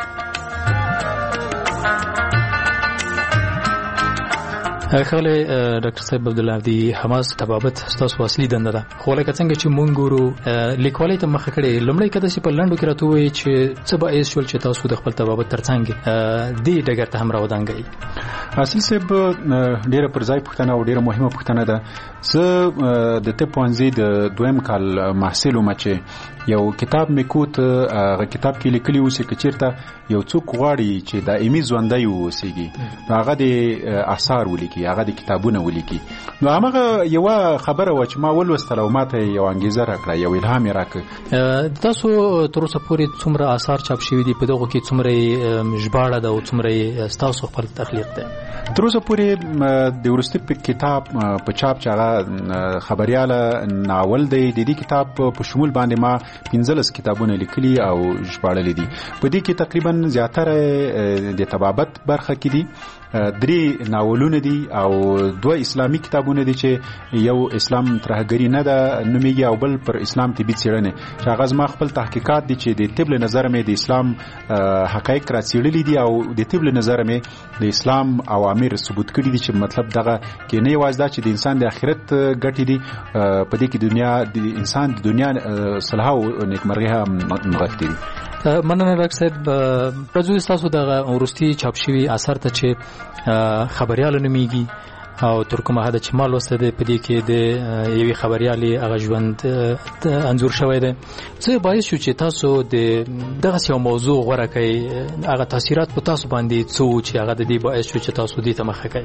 خاله ډاکټر صاحب عبدالهادي حماس طبابت تاسو اصلي دنده ده، خو لکه څنګه چې مونږ ګورو لیکوالۍ ته مخه کړې، لومړی کده چې په لنډو کې راته وایي چې څه باعث شول چې تاسو د خپل طبابت ترڅنګ دې ډګر ته هم راودانګئ. اصل صاحب ډیره پر ځای پوښتنه او ډیره مهمه پوښتنه ده. زه د طب پوهنځي د دویم کال محصل وم چې یو کتاب میکوت هغه کتاب کې لیکلی و چې کچیرته یو څوک غواړي چې دایمي ژوندۍ اوسېږي نو هغه د آثار ولیکي هغه د کتابونه ولیکي نو هغه یو خبره و چې ما ولوستل او ماته یو انګیزه راکړه یو الهام یې راکړ. تاسو تر اوسه پورې څومره آثار چاپ شوي دي په دغو کې څومره ژباړه ده او څومره ستاسو خپل تخلیق ده؟ تر اوسه پورې د وروستي کتاب په چاپ چې هغه خبریاله ناول دی د دې کتاب په شمول باندې ما پنځلس کتابونه لیکلي او ژباړلي دي. په دې کې تقریبا زیاتره د طبابت برخه کې دي درې ناولونه دي او دوه اسلامي کتابونه دي چې یو اسلام ترهګری نه ده نوميږي او بل پر اسلام طبي څېړنې چې هغه زما خپل تحقیقات دي چې د طب له نظر مې د اسلام حقایق را څېړلي دي او د طب له نظر مې د اسلام اوامر ثبوت کړي دي چې مطلب دغه کې نه یوازې دا چې د انسان د آخرت ګټې دي په دې کې دنیا د انسان د دنیا صلاح او نیکمرغي هم نغښتې دي. مننه ډاکټر صاحب. پرځو تاسو د وروستي چاپ شوي اثر ته چې خبريال نوميږي او تر کومه حد چې مال وسته په دې کې د یوې خبريالي هغه ژوند انځور شوی دی څه باعث شو چې تاسو د دغه یو موضوع غوړه کړئ هغه تاثیرات په تاسو باندې څه چې هغه د دې باعث شو چې تاسو دې ته مخه کړئ؟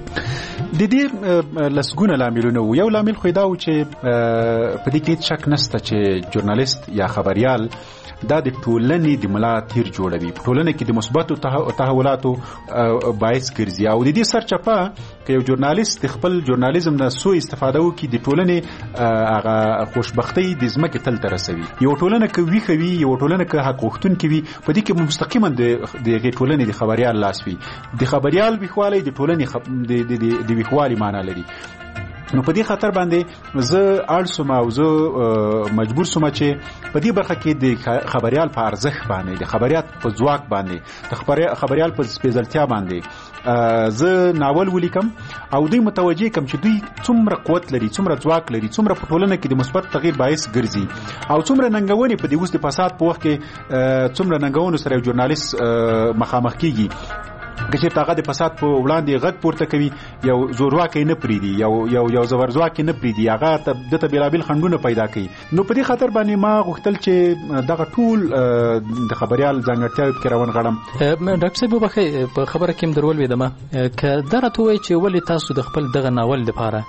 د دې لسګونه لاملونه یو لامل خو دا و چې په دې کې شک نشته چې ژورنالیست یا خبريال دا د ټولنې د ملا تیر جوړوي په ټولنه کې د مثبتو تحولاتو باعث ګرځي او د دې سرچپه که یو ژورنالیست خپل ژورنالیزم نه سو استفاده وکړي د ټولنې هغه خوشبختۍ د ځمکې تل ته رسوي. یو ټولنه که ویښه وي یو ټولنه که حق غوښتونکې وي په دې کې مستقیما د هغې ټولنې د خبریال لاس وي. د خبریال ویښوالی د ټولنې د ویښوالي معنا لري. نو په دې خاطر باندې زه اړ سوم او زه مجبور سوم چې په دې برخه کې د خبريال په ارزښت باندې د خبريات په ځواک باندې د خبريال په سپېڅلتیا باندې زه ناول ولیکم او دوی متوجه کم چې دوی څومره قوت لري څومره ځواک لري څومره په ټولنه کې د مثبت تغییر باعث ګرځي او څومره ننګونې په دې اوس د فساد په وخت کې څومره ننګونو سره یو ژورنالیست مخامخ کیږي که چېرته هغه د فساد په وړاندې غږ پورته کوي یو زورواکی نه پرېږدي یو یو یو زورزواکی نه پرېږدي هغه دته بېلابېل خنډونه پیدا کوي. نو په دې خاطر باندې ما غوښتل چې دغه ټول د خبریال ځانګړتیاوې پکې راونغاړم. ډاکټر صاحب وبخښئ په خبره کې م در ولوېدمه که دا راته ووایي چې ولې تاسو د خپل دغه ناول دپاره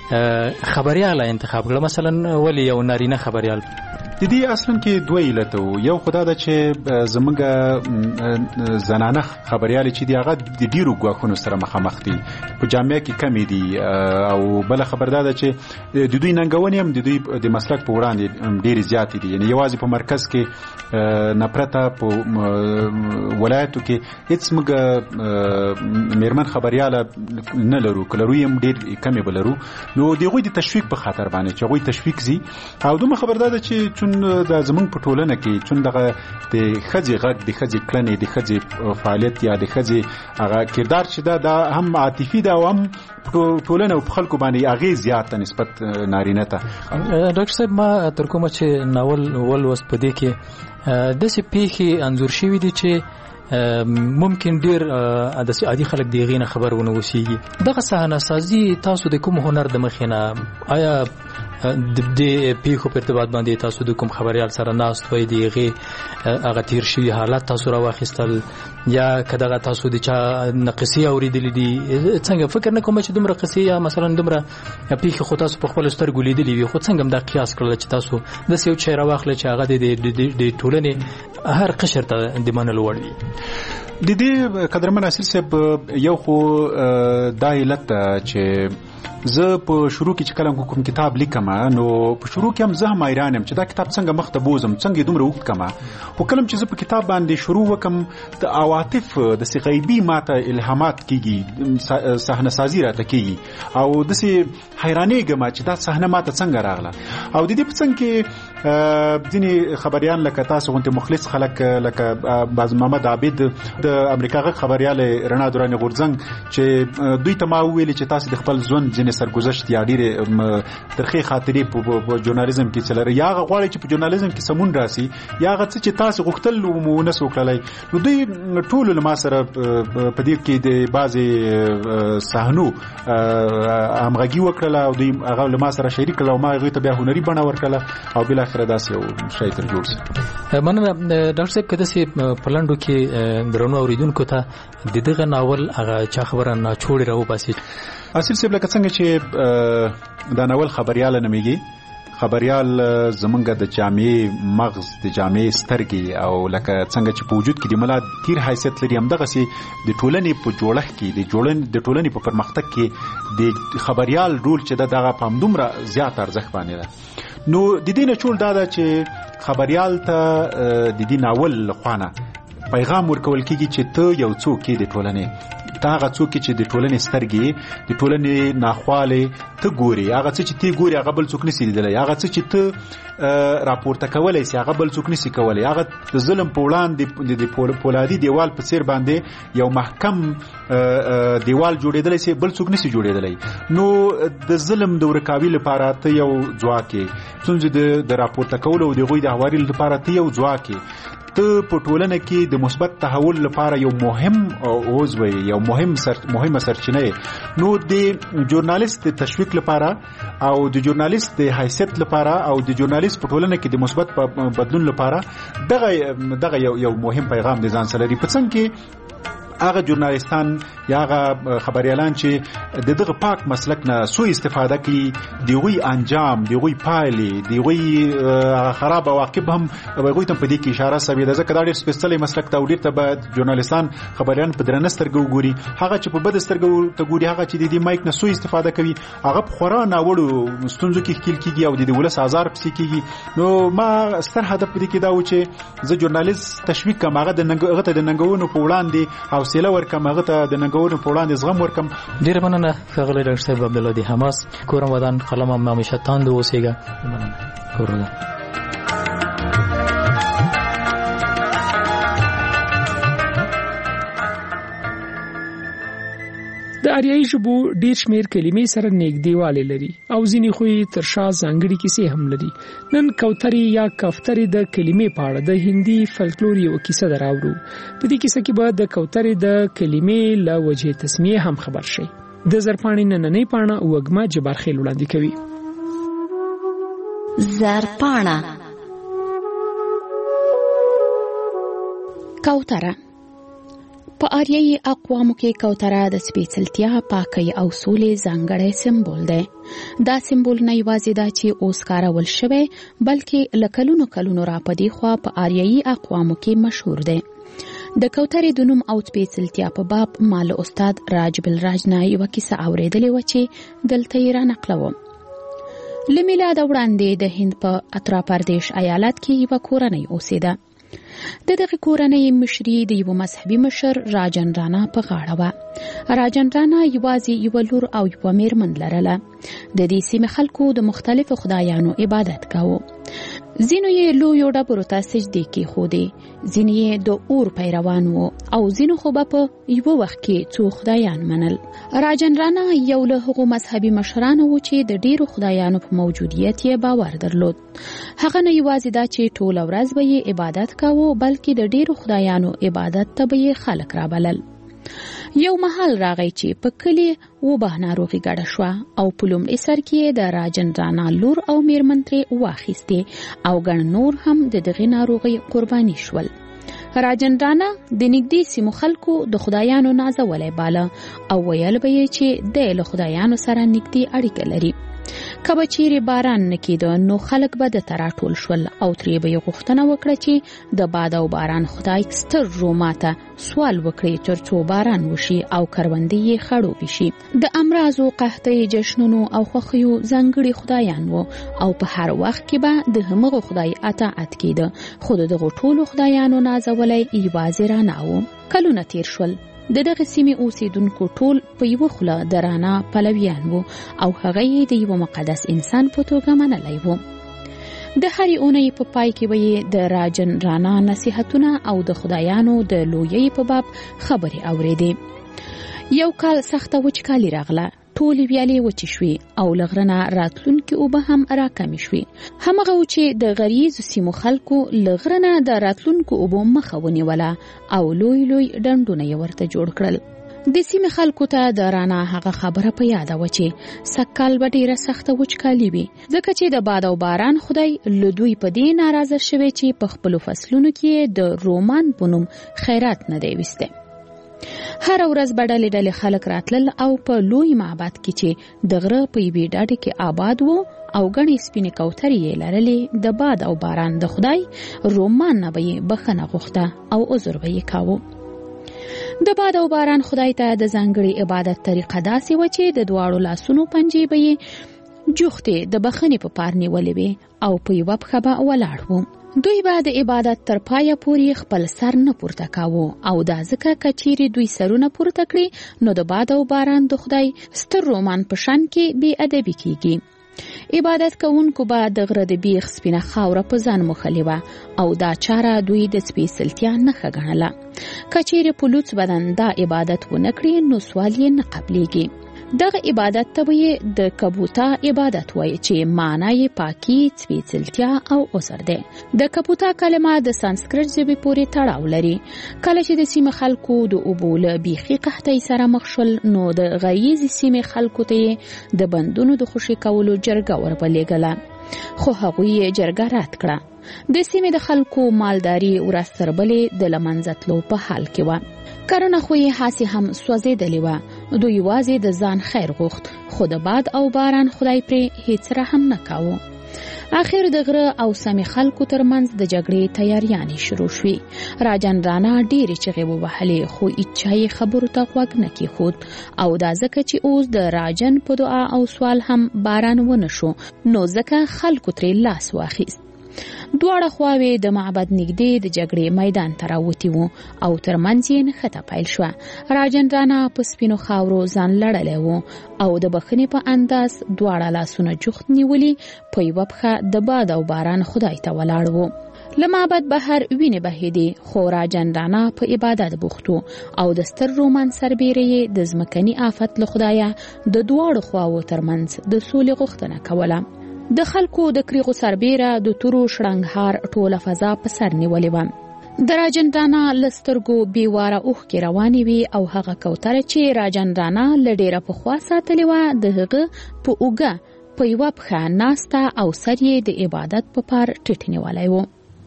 خبریاله انتخاب کړه مثلا ولې یو نارینه خبریال؟ د دې اصلا کې دوه علته وو. یو خدا ده چې زمونږ زنانه خبریالې چې دي هغه د ډیرو ګواښونو سره مخامخ دي په جامعه کې کمې دي او بله خبر دا ده چې د دوی ننګونې هم د دوی د مسلک په وړاندې ډېرې زیاتې دي. یعنې یوازې په مرکز کې نه پرته په ولایتو کې هېڅ موږ میرمن خبریاله نه لرو که لرو هم ډېر کمې به لرو. نو د هغوی د تشویق په خاطر باندې چې هغوی تشویق ځي او دومره خبر دا ده چې چون د زمونږ په ټولنه کې چون دغه د ښځې غږ د ښځې کړنې د ښځې فعالیت یا د ښځې هغه کردار چې ده دا هم عاطفي ده او هم ټولنه او په خلکو باندې هغې زیات نسبت نارینه ته. ډاکټر صاحب ما تر کومه چې ناول ولوست په دې کې داسې پیښې انځور شوي دي چې ممکن ډیر د عادي خلک دی غینه خبر ونه وسیږي. دغه صحنه سازي تاسو د کوم هنر د مخینه آیا د دې پیښو په ارتباط باندې تاسو د کوم خبريال سره ناست وای دی غي هغه تیر شوی حالات تاسو را واخیستل یا کداغه تاسو د چا نقصي اوریدلې دي څنګه فکر نه کوم چې دومره قصې یا مثلا دومره پیښه خو تاسو په خپل سترګو لیدلې وي خو څنګه دا قیاس کړل چې تاسو د سیو چای را واخلې چې هغه د ټولنې هر قشر ته د منلو وړ وي؟ د دې قدرمن اصل صاحب یو خو دا علت چې زه په شروع کې چې کله کوم کتاب لیکم نو په شروع کې هم زه هم حیران یم چې دا کتاب څنګه مخ ته بوزم څنګه دومره وخت کما خو کله چې زه په کتاب باندې شروع وکم د عواطف د سی غیبی ماته الهامات کیږي صحنه سازی راته کیږي او د سی حیرانېږم چې دا صحنه ماته څنګه راغله او د دې په څنګه کې ځینې خبريان لکه تاسو غونډه مخلص خلک لکه باز محمد عابد د امریکا غ خبريال رڼا دوران غورځنګ چې دوی ته ما ویل چې تاسو د خپل ژوند ځینې سرګذشت یا ډېرې ترخې خاطرې په ژورنالیزم کې چلره یا غواړي چې په ژورنالیزم کې سمون راسي یا غڅ چې تاسو غوښتل مو نه سوکړلای نو دوی ټول له ما سره په دې کې د بازي صحنو همغږي وکړه او دوی هغه له ما سره شریک کړه او ما غوښته بیا هنري بڼه ورکړه او بل اخره داسې یو شی تر جوړ شي. مننه ډاکټر صاحب. کده سي پلانډو کې درنو اوریدونکو ته د دغه ناول هغه چا خبره نه چوړي راو باسي. اصل سیب لکه څنګه چې دا ناول خبريال نوميږي. خبريال زمونږ د جامع مغز د جامع سترګې او لکه څنګه چې په وجود کې د ملا تیر حیثیت لري همدغه سي د ټولنې په جوړښت کې د جوړن د ټولنې په پرمختګ کې د خبريال رول چې دغه پام دومره زیات ارزښت باندې ده. نو د دې نه ټول دا ده چې خبريال ته د دې ناول خوانه پیغام ورکول کیږي چې ته یو څوک کې د ټولنې تا هغه څوک چې د ټولنې سترګې د ټولنې ناخواله ته ګوري هغه څه چې تی ګوري هغه بل څوک نشي لیدلی هغه څه چې ته راپورته کولای شي هغه بل څوک نشي کولای هغه د ظلم په وړاندې د پولادي دیوال په څیر باندې یو محکم دیوال جوړېدلی شي بل څوک نشي جوړېدلی. نو د ظلم د ورکاوي لپاره ته یو ځواک یې څنګه د راپورته کولو او د غوي د هواري لپاره ته یو ځواک یې. ته په ټولنه کې د مثبت تحول لپاره یو مهم عضو یو مهم سر مهمه سرچینه. نو د ژورنالیست د تشویق لپاره او د ژورنالیست د حیثیت لپاره او د ژورنالیست په ټولنه کې د مثبت بدلون لپاره دغه دغه یو یو مهم پیغام د ځان سره لري. په څنګه کې هغه ژورنالیستان یا هغه خبريالان چې دغه پاک مسلک نه سوء استفاده کوي دیوی انجام دیوی پایلې دیوی خراب عواقب هم هغه ته په دې کې اشاره سوي ده. ځکه دا ډېر سپیشل مسلک ته ډېر ته باید ژورنالیستان خبريان په درنه سترګو ګوري. هغه چې په بد سترګو ته ګوري هغه چې د دې مایک نه سوء استفاده کوي هغه په خورا ناوړو ستونزو کې ښکیل کیږي او د ولس آزار پسې کیږي. نو ما ستر هدف دې کې دا و چې زه ژورنالیست تشویق کوم هغه د هغه ته د ننګونو په وړاندې حوصله ورکم هغه ته د ننګونو په وړاندې زغم ورکم. ډیر مننه ښاغلی ډاکټر صاحب عبدالله دی حماس. کورم ودان قلم هم همیشه تاند اوسېږه. مننه کورونه. د آریایي ژبو ډیر شمیر کلمې سره نږدېوالی لري او ځینې خو یې تر شا ځانګړي کیسې هم لري. نن کوترې یا کفترې د کلمې په اړه د هندي فلکلور یو کیسه دراوړو. په دې کیسه کې به د کوترې د کلمې له وجې تسمیه هم خبر شي. د زرپاڼې نننۍ پاڼه وږمه جبارخیل وړاندې کوي. زرپاڼه کوتره. په آریایي اقوامو کې کوتره د سپېڅلتیا، پاکۍ او سولې ځانګړی سمبول دی. دا سمبول نه یوازې دا چې اوس کارول شوی بلکې له کلونو کلونو را په دې خوا په آریایي اقوامو کې مشهور دی. د کوترې د نوم او سپېڅلتیا په باب ما له استاد راج بلراج نه یوه کیسه اورېدلې وه چې دلته یې رانقلوم. له میلاده وړاندې د هند په اترا پردیش ایالت کې یوه کورنۍ اوسېده. د دغه کورنۍ مشري د یو مذهبي مشر راجن رانا په غاړه وه. راجن رانا یوازې یو لور او یو میرمن لرله. د دې سیمې خلکو د مختلفو خدایانو عبادت کاوه. ځینو یې لویو ډبرو ته سجدې کېښودې، ځینې یې د اور پیروان وو او ځینو خو به په یوه وخت کې څو خدایان منل. راجن رانا یو له هغو مذهبي مشرانو و چې د ډیرو خدایانو په موجودیت یې باور درلود. هغه نه یوازې دا چې ټوله ورځ به یې عبادت کاوه بلکې د ډیرو خدایانو عبادت ته به یې خلک رابلل. یو مهال راغی چې په کلي وبا ناروغي ګډه شوه او په لومړي سر کې د راجن رانا لور او میرمن ترې واخیستې او ګڼ نور هم د دغې ناروغۍ قرباني شول. راجن رانا د نږدې سیمو خلکو د خدایانو نازولی باله او ویل به یې چې دی له خدایانو سره نږدې اړیکه لري. که به چیرې باران نه کېده نو خلک به د ته راټول شول او ترې به یې غوښتنه وکړه چې د باد او باران خدای ستر روما ته سوال وکړي تر څو باران وشي او کروندې یې خړوبې شي. د امراضو، قحطۍ، جشنونو او خوښیو ځانګړي خدایان وو او په هر وخت کې به د همغه خدای اطاعت کېده. خو د دغو ټولو خدایانو نازولی یوازې رانا و. کلونه تیر شول. د دغه سیمې اوسیدونکو ټول په یوه خوله د رانا پلویان وو او هغه یې د یوه مقدس انسان په توګه منلی وو. د هرې اونۍ په پای کې به یې د راجن رانا نصیحتونه او د خدایانو د لویۍ په باب خبرې اورېدې. یو کال سخته وچکالي راغله. ټولې ویالې وچې شوې او له غره نه راتلونکې اوبه هم راکمې شوې. همغه و چې د غریزو سیمو خلکو له غره نه د راتلونکو اوبو مخه ونیوله او لوی لوی ډنډونه یې ورته جوړ کړل. د سیمې خلکو ته د رانا هغه خبره په یاد و چې سکال به ډیره سخته وچکالي وي، ځکه چې د باد او باران خدای له دوی په دې ناراضه شوی چې په خپلو فصلونو کې د رومان په نوم خیرات نه دی ویستی. هر ورځ به ډلې ډلې خلک راتلل او په لوی معبد کې چې د غره په یوې ډډې کې آباد و او ګڼې سپینې کوترې یې لرلې، د باد او باران د خدای رومان نه به یې بخښنه غوښته او عذر به یې کاوه. د باد او باران خدای ته د ځانګړي عبادت طریقه داسې و چې د دواړو لاسونو پنجې به یې جوختې د بخښنې په پار نیولې وې او په یوه پښه به ولاړ و. دوی به د عبادت تر پایه پورې خپل سر نه پورته کاوه او دا ځکه که چیرې دوی سرونه پورته کړي نو د باد او باران د خدای ستر رومان په شان کې بې ادبي کیږي. عبادت کوونکو به د غره د بیخ سپینه خاوره په ځان موښلې وه او دا چاره دوی د سپېڅلتیا نښه ګڼله. که چیرې په لوڅ بدن دا عبادت ونه کړي نو سوال یې نه قبلیږي. دغه عبادت ته به یې د کبوتا عبادت وایي چې معنا یې پاکي، سپېڅلتیا او عذر دی. د کبوتا کلمه د سانسکریت ژبې پورې تړاو لري. کله چې د سیمې خلکو د اوبو له بیخي قحطۍ سره مخ شول نو د غریزي سیمې خلکو ته یې د بندونو د خوشي کولو جرګه وربلېږله، خو هغوی یې جرګه رد کړه. د سیمې د خلکو مالداري ورځ تر بلې د له منځه تلو په حال کې وه. کرنه خو یې هسې هم سوځېدلې وه. دوی یوازې د ځان خیر غوښت، خو د باد او باران خدای پرې هیڅ رحم نه کاوه. اخر د غره او سیمې خلکو ترمنځ د جګړې تیاریانې شروع شوې. راجنرانه ډېرې چغې ووهلې خو هیچا یې خبرو ته غوږ نه کېښود او دا ځکه چې اوس د راجن په دعا او سوال هم باران ونه شو نو ځکه خلکو ترې لاس واخیست. دواړه خواوې د معبد نږدې د جګړې میدان ته راوتي وو او ترمنځ یې نښته پیل شوه. راجنرانه په سپینو خاورو ځان لړلی وو او د بخښنې په انداز دواړه لاسونه جوخت نیولي په یوه پښه د باد او باران خدای ته ولاړ وو. له معبد بهر وینې بهېدې خو راجنرانه په عبادت بوخت وو او د ستر رومان سربیره یې د ځمکني آفت له خدایه د دواړو خواوو ترمنځ د سولې غوښتنه کوله. د خلکو د کریغو سربیره د تورو شړنګهار ټوله فضا په سر نیولې وه. د راجنرانه له سترګو بېواره اوښکې روانې وې او هغه کوتره چې راجنرانه له ډېره پخوا ساتلې وه د هغه په اوږه په یوه پښه ناسته او سر یې د عبادت په پار ټیټ نیولی و.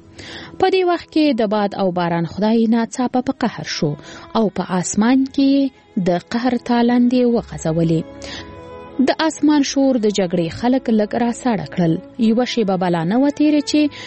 په دې وخت کې د باد او باران خدای ناڅاپه په قهر شو او په آسمان کې د قهر تالندې وغځولې. د آسمان شور د جګړې خلک لږ را ساړه کړل. یوه شیبه بلا نه وه تېره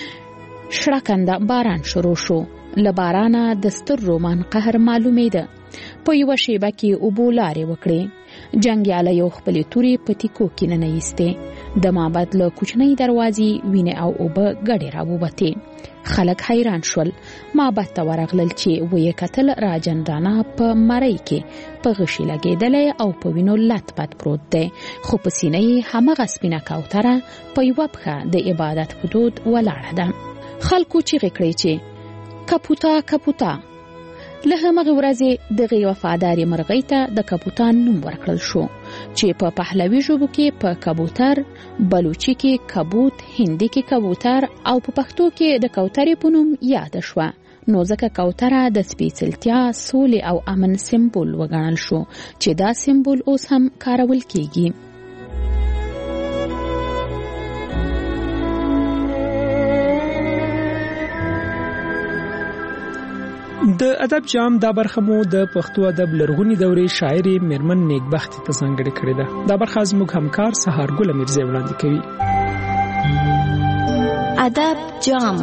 چې شړکنده باران شروع شو. له بارانه د ستر رومان قهر معلومېده. په یوه شیبه کې اوبو لارې وکړې. جنګیالیو خپلې تورې په تیکو کې ننویستې. د معبد له کوچنۍ دروازې وینې او اوبه ګډې راووتې. خلک حیران شول. معبد ته ورغلل چې ویې کتل راجنرانه په مرۍ کې په غشي لګېدلی او په وینو لت پت پروت دی، خو په سینه یې همغه سپینه کوتره په یوه پښه د عبادت په دود ولاړه ده. خلکو چیغې کړې چې کپوتا کپوتا. له همغې ورځې دغې وفادارې مرغۍ ته د کپوتان نوم ورکړل شو چې په پهلوي ژبو کې په کبوتر، بلوچي کې کبوت، هندي کې کبوتر او په پښتو کې د کوترې په نوم یاد شوه. نو ځکه کوتره د سپېڅلتیا، سولې او امن سمبول وګڼل شو چې دا سمبول اوس هم کارول کیږي. د ادب جام دا برخه مو د پښتو ادب لرغونی دورې شاعرې میرمن نیکبختي ته ځانګړې کړې ده. دا برخه زموږ همکار سهارګل میرزا وړاندې کوي. ادب جام.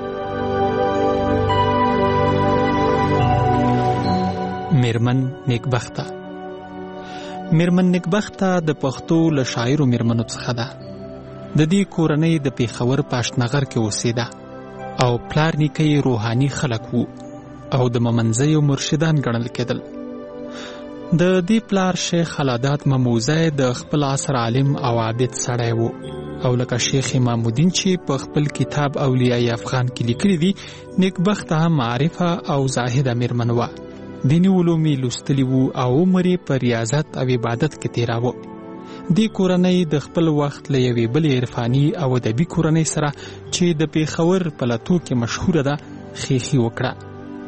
میرمن نیکبخته. میرمن نیکبخته د پښتو له شاعرو میرمنو څخه ده. د دې کورنۍ د پیښور په اشنغر کې اوسېده او پلار نیکه یې روحاني خلک وو او د ممنځیو مرشدان ګڼل کېدل. د دې پلار شیخ العادات مموزی د خپل عصر عالم او عابد سړی وو او لکه شیخ امامالدین چې په خپل کتاب اولیاء افغان کې لیکلي دي، نیکبخته هم معرفه او زاهده میرمن وه. دیني علوم یې لوستلي وو او عمر یې په ریاضت او عبادت کې تېراوه. دې کورنۍ د خپل وخت له یوې بلې عرفاني او ادبي کورنۍ سره چې د پیښور په لاتو کې مشهوره ده خیښي وکړه.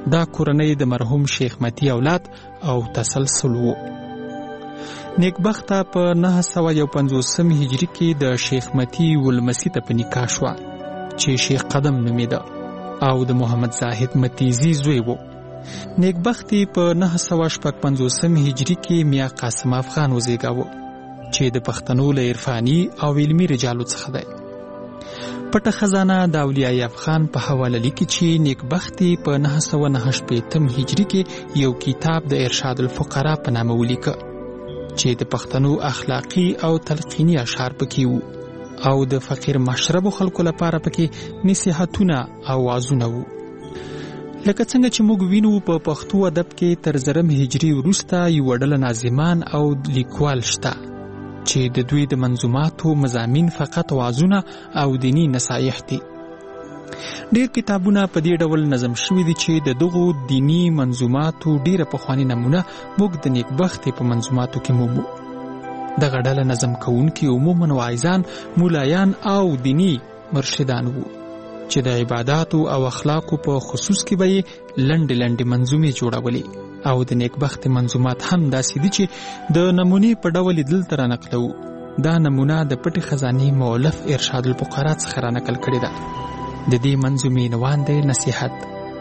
دا کورنۍ د مرحوم شیخ متی اولاد او تسلسل وو. نیکبخته په نهه سوه یو پنځوسم هجري کې د شیخ متی ولمسی ته په نکاح شوه چې شیخ قدم نومیده او د محمد زاهد متیزي زوی وو. نیکبختي په نهه سوه شپږ پنځوسم هجري کې میا قاسم افغان وزیږاوه چې د پښتنو له عرفاني او علمي رجالو څخه دی. پټه خزانه د اولیاء افغان په حواله لیکي چې نیکبختي په نهه سوه نهه شپېتم هجري کې یو کتاب د ارشاد الفقراء په نامه ولیکه چې د پښتنو اخلاقی او تلقینی اشعار پکې وو او د فقیر مشربو خلکو لپاره پکې نصیحتونه او وعظونه وو. لکه څنګه چې موږ وینو په پښتو ادب کې تر زرم هجري وروسته یو ډله ناظمان او لیکوال شته چې د دوی د منظوماتو مضامین فقط وعظونه او دینی نصایح دي. ډېر کتابونه په دې ډول نظم شوي دي چې د دغو دینی منظوماتو ډېره پخواني نمونه موږ د نیکبختي په منظوماتو کې مومو. دغه ډله نظم کوونکي عموماً واعظان، مولایان او دینی مرشدان وو چې د عباداتو او اخلاقو په خصوص کې به یې لنډې لنډې منظومې جوړولې او د نیکبختي منظومات هم داسې دي چې د نمونې په ډول یې دلته رانقلو. دا نمونه د پټې خزانې مؤلف ارشاد الفقراء څخه رانقل کړې ده. د دې منظومې عنوان دی نصیحت.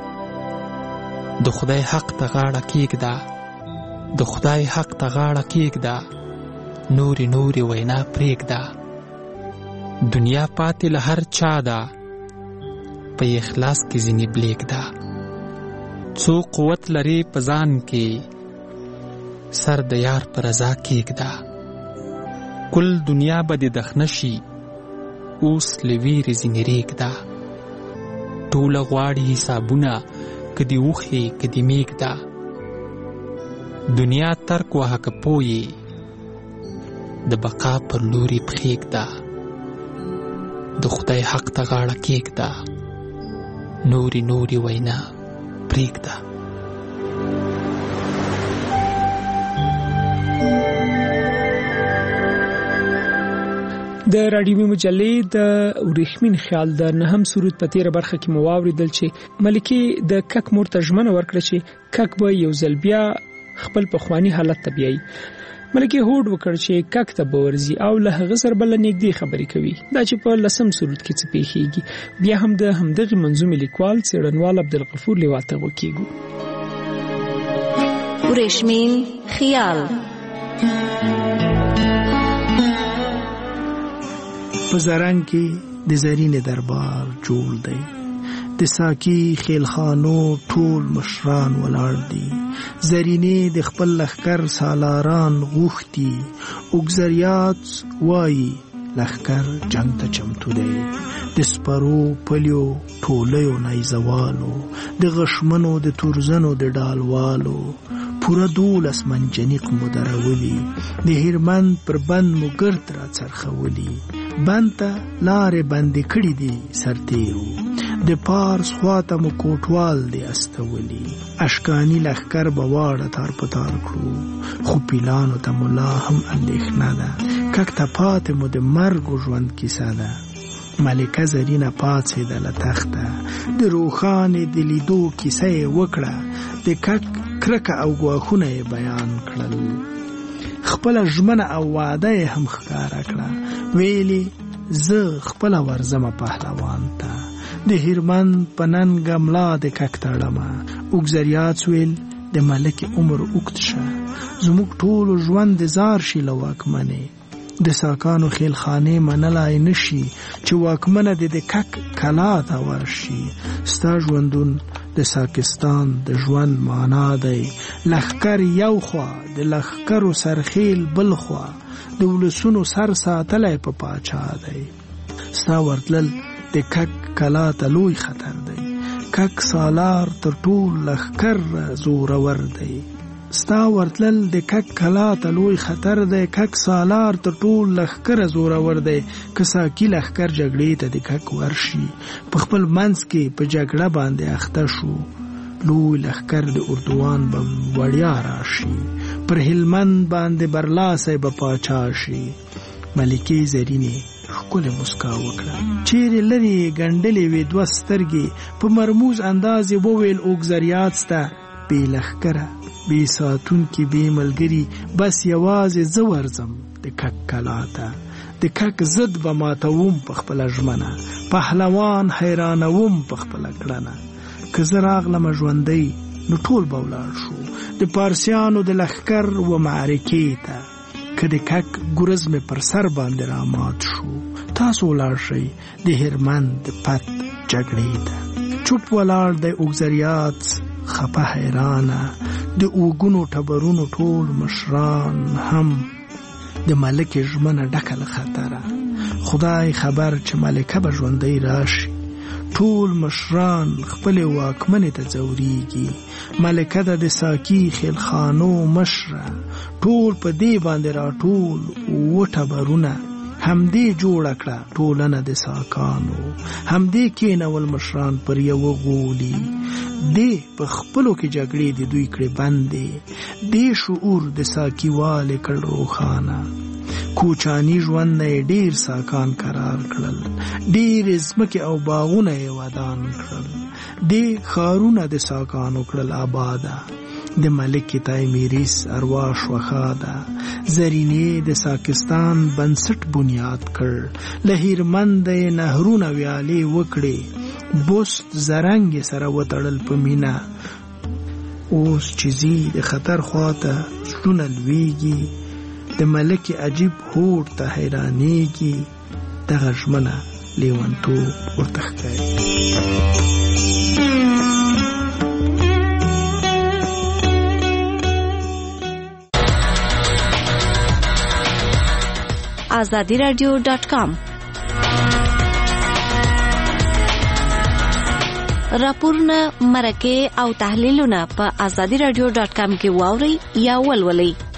د خدای حق ته غاړه کېږده، د خدای حق ته غاړه کېږده، نورې نورې وینا پرېږده، دنیا پاتې له هر چا ده، په اخلاص کې ځینې بلیک ده. څو قوت لري په ځان کې، سر د یار په رضا کېږده، کل دنیا به دې دخنه شي، اوس له ویرې ځینې ریږده، ټوله غواړي حسابونه که دې وښې که دې میږده، دنیا ترک وهه که پویې، د بقا پر لوري پښېږده، د خدای حق ته غاړه کېږده، نوري نوري وینا پرېږده. د راډیوي مجلې د ورېښمین خیال د نهم سرود په تیره برخه کې مو واورېدل چې ملکې د کک مور ته ژمنه ورکړه چې کک به یو ځل بیا خپل پخواني حالت ته بیایي. ملکې هوډ وکړ چې کک ته به ورځي او له هغه سره به له نږدې خبرې کوي. دا چې په لسم سرود کې څه پېښېږي بیا هم د همدغې منظومې لیکوال څېړنوال عبدالغفور لیوا ته غوږ ورېښمین خیال. په زرنګ کې د زرینې دربار جوړ دی، د ساکی خیلخانو ټول مشران ولاړ دي، زرینې د خپل لښکر سالاران غوښتي، اوګزریات وایي لښکر جنگ ته چمتو دی، د سپرو پلیو ټولیو نیزوالو، د غشمنو د تورزنو د ډالوالو، پوره دولس منجنیق مو درولی، د هیرمند پر بند مو ګرد را څرخولی، بند ته لارې بندې کړي دي سرتیرو، د پارس خواته مو کوټوال دی استولی، اشکانی لښکر به واړه تار په تار کړو، خو پیلانو ته مو لا هم اندېښنه ده، کک ته پاتې مو د مرګ و ژوند کیسه ده، ملکه زرینه پاڅېدله تخته، د روښانې د لیدو کیسه یې وکړه، د کک کرکه او ګواښونه یې بیان کړل، خپله ژمنه او وعده یې هم ښکاره کړه، ویلې زه خپله ورځمه پهلوان ته، د هیرمند په ننګه ملا د کک تړمه، اوګزریات ویل د ملک عمر اوږد شه، زموږ ټولو ژوند د زار شي له واکمنې، د ساکانو خیلخانې منلای نشي چې واکمنه دې د کک کلا ته ورشي، ستا ژوندون د ساکستان د ژوند معنا دی، لښکر یو خوا د لښکرو سرخیل بل خوا، د ولسونو سر ساتلی په پاچا دی، ستا ورتلل د کک کلا ته لوی خطر دی، کک سالار تر ټول لښکر زورور دی، ستا ورتلل د کک کلا ته لوی خطر دی، کک سالار تر ټول لښکر زورور دی، که ساکي لښکر جګړې ته د کک ورشي، په خپل منځ کې په جګړه باندې اخته شو، لوی لښکر د اردوان به وړیا راشي، پر هلمند باندې برلاسی به پاچا شي، ملکې زرینې ښکلې مسکا وکړه. چیرې لرې ګنډلې وې دوه سترګې، په مرموز انداز یې وویل اوګزریات سته بې لښکره بې ساتونکي بې ملګري، بس یوازې زه ورځم د کک کلا ته، د کک ضد به ماتوم په خپله ژمنه، پهلوان حیرانوم په خپله کړنه. که زه راغلم ژوندی نو ټول به ولاړ شو د پارسیانو د لښکر و معرکې ته، که د کک ګرز مې پر سر باندې رامات شو، تاسو ولاړ شئ د هرمند پت جګړې ته. چوپ ولاړ دی اوګزریات خپه حیرانه، د اوګونو ټبرونو ټول مشران هم د ملک ژمنه ډکه له خطره، خدای خبر چې ملکه به ژوندی راشي. ټول مشران خپل واکمنې ته ځورېږي، ملکه د د ساکي خیلخانو مشره، ټول په دې باندې راټول اووه ټبرونه، همدې جوړه کړه ټولنه د ساکانو، همدې کېنول مشران پر یوه غولي، دې په خپلو کې جګړې د دوی کړې بندې، دې شعور د ساکیوالې کړ روښانه. کوچانی ژوند نه یې ډېر ساکان قرار کړل، ډېرې ځمکې او باغونه یې ودان کړل، دې ښارونه د ساکانو کړل آباده، د ملک تایمیریس اروا شوخاده، زرینې د ساکستان بنسټ بنیاد کړ، له هیرمند یې نهرونه ویالې وکړې، بست زرنګ سره وتړل په مینه. اوس چې ځي د خطر خواته زړونه لویږي، د ملک عجیب هوډ ته حیرانېږي، دغه ژمنه لیونتوب ورته ښکاري. آزادی رادیو ډاټ کام راپورونه، مرکې او تحلیلونه په آزادی رادیو ډاټ کام کې واورئ یا ولولئ.